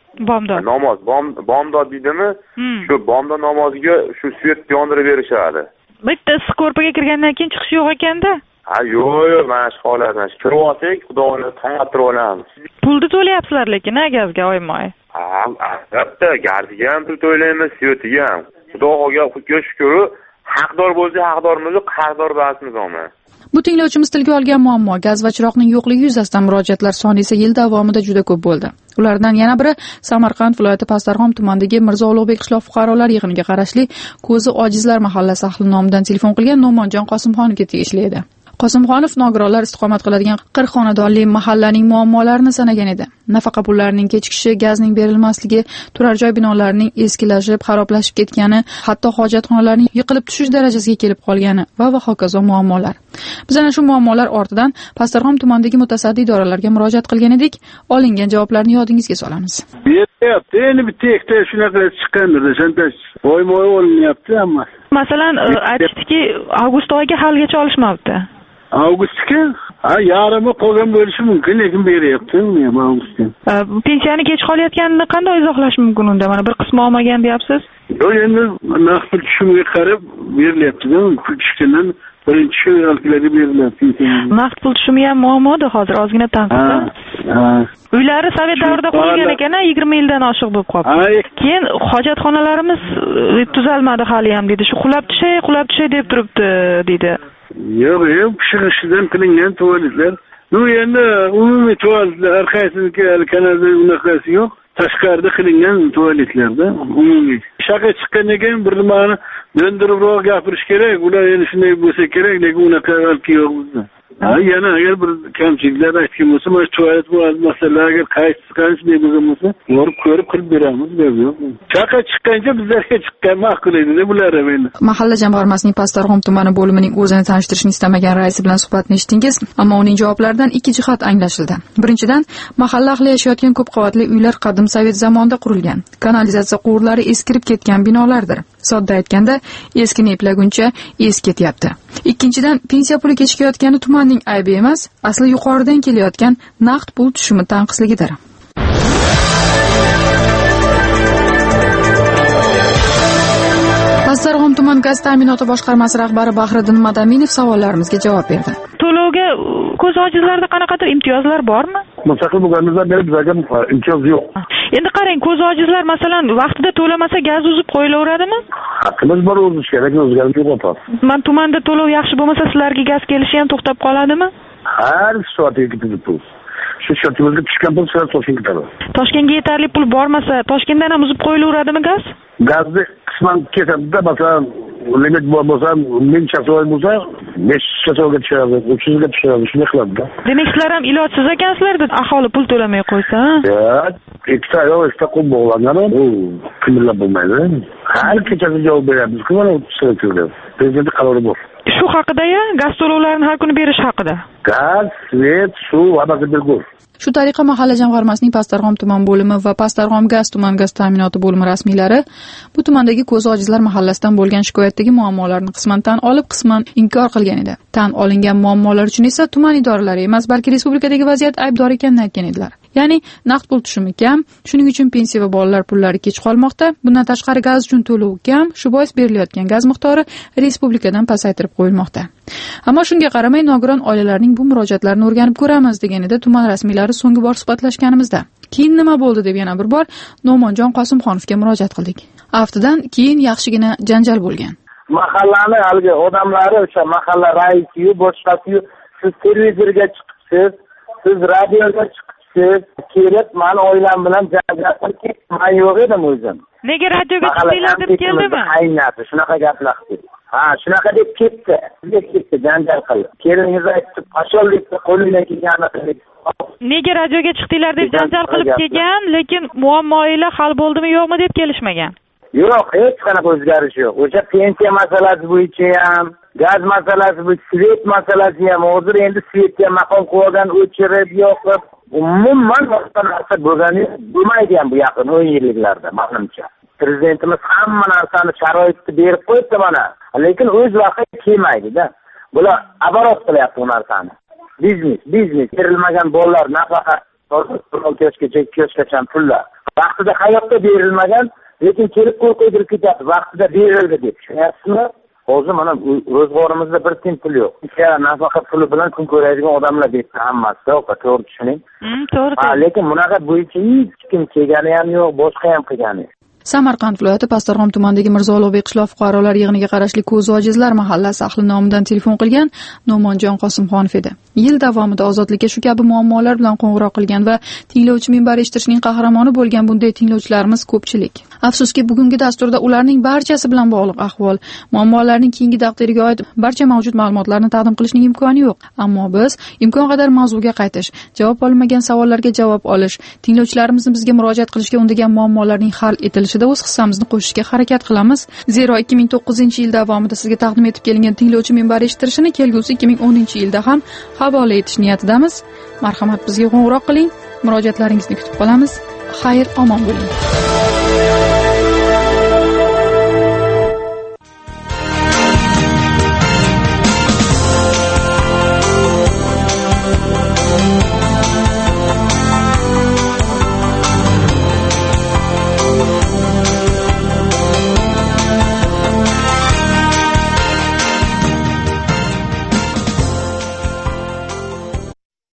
[SPEAKER 10] Bomdod.
[SPEAKER 15] Namoz, bom- bomdod deydimi? Shu bomdod namoziga shu svet yondirib berishadi.
[SPEAKER 10] Bitta issiq ko'rpaga kirgandan keyin chiqish yo'q ekanda.
[SPEAKER 15] Ha, yo'q, yo'q, mana shu holat, mana shu kirib olsak, Xudoni tanlattirib olamiz.
[SPEAKER 10] Pulni to'layapsizlar lekin, ha, gazga oyma-oy.
[SPEAKER 15] Ha, albatta, gardiga ham pul to'laymiz, svetiga ham. Xudoga shukr, haqdor bo'lsa haqdormiz, haqdor emasmiz ama.
[SPEAKER 5] Bu tinglovchimiz tilga olgan muammo gaz va chiroqning yo'qligi yuzasidan murojaatlar soni esa yil davomida juda ko'p bo'ldi. Ulardan yana biri Samarqand viloyati Pastdarg'om tumanidagi Mirzo Ulug'bek qishloq fuqarolar yig'iniga qarashli Ko'zi ojizlar mahallasi ahli nomidan telefon qilgan No'monjon Qosimxonovga tegishli edi. Qosimxonov nogironlar istiqomat qiladigan qirq xonadonli mahallaning muammolarini sanagan edi. Nafaqa pullarining kechikishi, gazning berilmasligi, turar joy binolarining eskilashib, xaroblashib ketgani, hatto hojatxonalarning yiqilib tushish darajasiga kelib qolgani va va hokazo muammolar. Biz ana shu muammolar ortidan Pastdarg'om tumanidagi mutasaddi idoralarga murojaat qilgan edik. Olingan javoblarni yodingizga solamiz.
[SPEAKER 8] Beryapti, endi bitta ikkita shunaqa chiqqandir, shunday voy-moy olinyapti hamma.
[SPEAKER 10] Masalan, aytishdiki, avgust oyiga halgacha olishmabdi.
[SPEAKER 8] Avgustga? Ha, yarimi qolgan bo'lishi mumkin, lekin beryapti men avgustga.
[SPEAKER 10] Pensiyani kech qolayotganini qanday izohlash mumkin unda? Mana bir qismi olmagan deyapsiz.
[SPEAKER 8] Yo'q, endi naqd tushumga qarab berilyapti-da, kichkinadan birinchi shu yo'llarga berilyapti.
[SPEAKER 10] Naqd pul tushumi ham muammoda hozir ozgina tanqida.
[SPEAKER 8] Ha.
[SPEAKER 10] Uylari Sovet davrida qurilgan ekan, yigirma yildan oshiq bo'lib qoldi. Keyin hojatxonalarimiz tuzalmadi hali ham dedi. Shu qulab tushay, qulab tushay deb turibdi dedi.
[SPEAKER 8] Yo'q, yo'q, pishig'ishidan qilingan tuvaletlar. Bu endi umumiy tuvaletlar, har qaysiniki kanalda unaqasi yo'q. Tashqarida qilingan tuvaletlarda umumiy. Shaqqa chiqqandan keyin bir nimani döndiribroq gapirish kerak. Ular endi shunday bo'lsa kerak, lekin unaqa balki yo'q bizda. Ha, yana agar bir kamchiliklar aytgan bo'lsa, mana tuvalet masalalar agar qaysi qanday bo'lgan bo'lsa, borib ko'rib qilib beramiz deb yo'q. Shaqqa chiqqancha bizlarga chiqqan ma'qul edi bular ham endi.
[SPEAKER 5] Mahalla jamg'armasining Pastdarg'om tumani bo'limining o'zini tanishtirishni istamagan raisi bilan suhbatni eshitdingiz, ammo uning javoblaridan ikki jihat anglashildi. Birinchidan, mahalla ahli yashayotgan ko'p qavatli uylar qadim sovet zamonida qurilgan. Kanalizatsiya quvurlari eskirib ketgan binolardir. Sodda aytganda, eskini eplaguncha es ketyapti. Ikkinchidan, pensiya puli kechikayotgani tumanning aybi emas, asli yuqoridan kelayotgan naqd pul tushumi tanqisligidir. Pastdarg'om tuman gaz ta'minoti boshqarmasi rahbari Bahriddin Madaminov savollarimizga javob berdi.
[SPEAKER 10] To'lovga ko'z ojizlarda qanaqadir imtiyozlar bormi?
[SPEAKER 14] Mustaqil bo'lganimizdan beri bizga imtiyoz yo'q.
[SPEAKER 10] Endi qarang, ko'z ojizlar masalan vaqtida to'lamasa gaz uzib qo'yilaveradimi?
[SPEAKER 14] Haqqimiz bor o'zish kerak, o'zgarib yo'qotadi.
[SPEAKER 10] Man tumanda to'lov yaxshi bo'lmasa sizlarga gaz kelishi ham to'xtab qoladimi?
[SPEAKER 14] Har soatga ketadi pul. Shu shotimizga tushgan pul sizlar Toshkentga ketadi.
[SPEAKER 10] Toshkentga yetarli pul bormasa, Toshkentdan ham uzib qo'yilaveradimi gaz?
[SPEAKER 14] Gazni qisman ketadi-da, masalan, limit bo'lsa, ming chasoy bo'lsa, besh chasoyga tushadi, uch yuzga tushadi, shunday qiladi-da.
[SPEAKER 10] Demak, sizlar ham ilojsiz ekansizlar-da, aholi pul to'lamay qo'ysa, ha?
[SPEAKER 14] Yo'q, ikkita ayol ikkita qo'l bog'langan, u kimlar bo'lmaydi. Har kechasi javob beramiz-ku, mana sizlarga. Prezident qarori bor.
[SPEAKER 10] Shu haqida-ya, gaz to'lovlarini har kuni berish haqida.
[SPEAKER 14] Gaz, svet, suv, va'da bergur.
[SPEAKER 5] Shu tariqa mahalla jamg'armasining Pastdarg'om tuman bo'limi va Pastdarg'om gaz tuman gaz ta'minoti bo'limi rasmiylari bu tumandagi ko'zi ojizlar mahallasidan bo'lgan shikoyatdagi muammolarni qisman tan olib, qisman inkor qilgan edi. Tan olingan muammolar uchun esa tuman idoralari emas, balki respublikadagi vaziyat aybdor ekanini aytgan edilar. Ya'ni naqd pul tushumi kam, shuning uchun pensiya va bolalar pullari kech qolmoqda. Bundan tashqari gaz uchun to'lov kam, shu bois berilayotgan gaz miqdori respublikadan pasaytirib qo'yilmoqda. Ammo shunga qaramay nogiron oilalarning bu murojaatlarini o'rganib ko'ramiz deganida tuman rasmiylari so'nggi bor suhbatlashganimizda. Keyin nima bo'ldi deb yana bir bor No'monjon Qosimxonovga murojaat qildik. Aftidan keyin yaxshigina janjal bo'lgan.
[SPEAKER 16] Mahallani haligi odamlari, o'sha mahalla raisiyu, boshqasiyu, siz televizorga chiqibsiz, siz radioga chiqibsiz, kelib, meni oilam bilan janjal qilib, men yo'q edim o'zim.
[SPEAKER 10] Nega radioga chiqdinglar deb keldimi?
[SPEAKER 16] Qaynadi, shunaqa gaplar qildi. Ha, shunaqa deb ketdi. Bizga ketdi, janjal qildi. Keliniz aytdi, qachonlikda qo'lingdan kelganini qildi.
[SPEAKER 10] Nega radioga chiqdinglar deb janjal qilib kelgan, lekin muammolar hal bo'ldimi yo'qmi deb kelishmagan.
[SPEAKER 16] Yo'q, hech qanaqa o'zgarish yo'q. O'sha pensiya masalasi bo'yicha ham, gaz masalasi bo'yicha, svet masalasi ham, hozir endi svetga maqom qo'ygan o'chirib yo'qib, umuman boshqa narsa bo'lgani bo'lmaydi ham bu yaqin o'n yilliklarda, menimcha. Prezidentimiz hamma narsani sharoitni berib qo'yibdi mana, lekin o'z vaqti kelmaydi-da. Bular aborot qilyapti bu narsani. Biznes, biznes, berilmagan bolalar nafaqa, to'rt yoshgacha, ikki yoshgacha pullar. vaqtida hayotda berilmagan, lekin kelib qo'l qo'ydirib ketyapti, vaqtida berildi deb. Tushunyapsizmi? Hozir mana ro'zg'orimizda bir tiyin pul yo'q. Ichka nafaqa puli bilan kun ko'radigan odamlar debdi hammasi, opa, to'g'ri tushuning.
[SPEAKER 10] To'g'ri.
[SPEAKER 16] Ha, lekin bunaqa bo'yicha hech kim kelgani ham yo'q, boshqa ham qilgani yo'q.
[SPEAKER 5] Samarqand viloyati Pastarg'om tumanidagi Mirzo Ulug'bek qishloq fuqarolar yig'iniga qarashli Ko'z ojizlar mahallasi ahli nomidan telefon qilgan No'monjon Qosimxonov edi. Yil davomida ozodlikka shu kabi muammolar bilan qo'ng'iroq qilgan va tinglovchi minbar eshitishning qahramoni bo'lgan bunday tinglovchilarimiz ko'pchilik. Afsuski, bugungi dasturda ularning barchasi bilan bog'liq ahvol, muammolarning keyingi taqdiriga oid barcha mavjud ma'lumotlarni taqdim qilishning imkoni yo'q. Ammo biz imkon qadar mavzuga qaytish, javob olmagan savollarga javob olish, tinglovchilarimizni bizga murojaat qilishga undagan muammolarning hal etilishida o'z hissamizni qo'shishga harakat qilamiz. Zero ikki ming to'qqizinchi yil davomida sizga taqdim etib kelingan tinglovchi minbar eshittirishini kelgusi ikki ming o'ninchi yilda ham havola etish niyatidamiz. Marhamat, bizga qo'ng'iroq qiling, murojaatlaringizni kutib qolamiz. Xayr, omon bo'ling.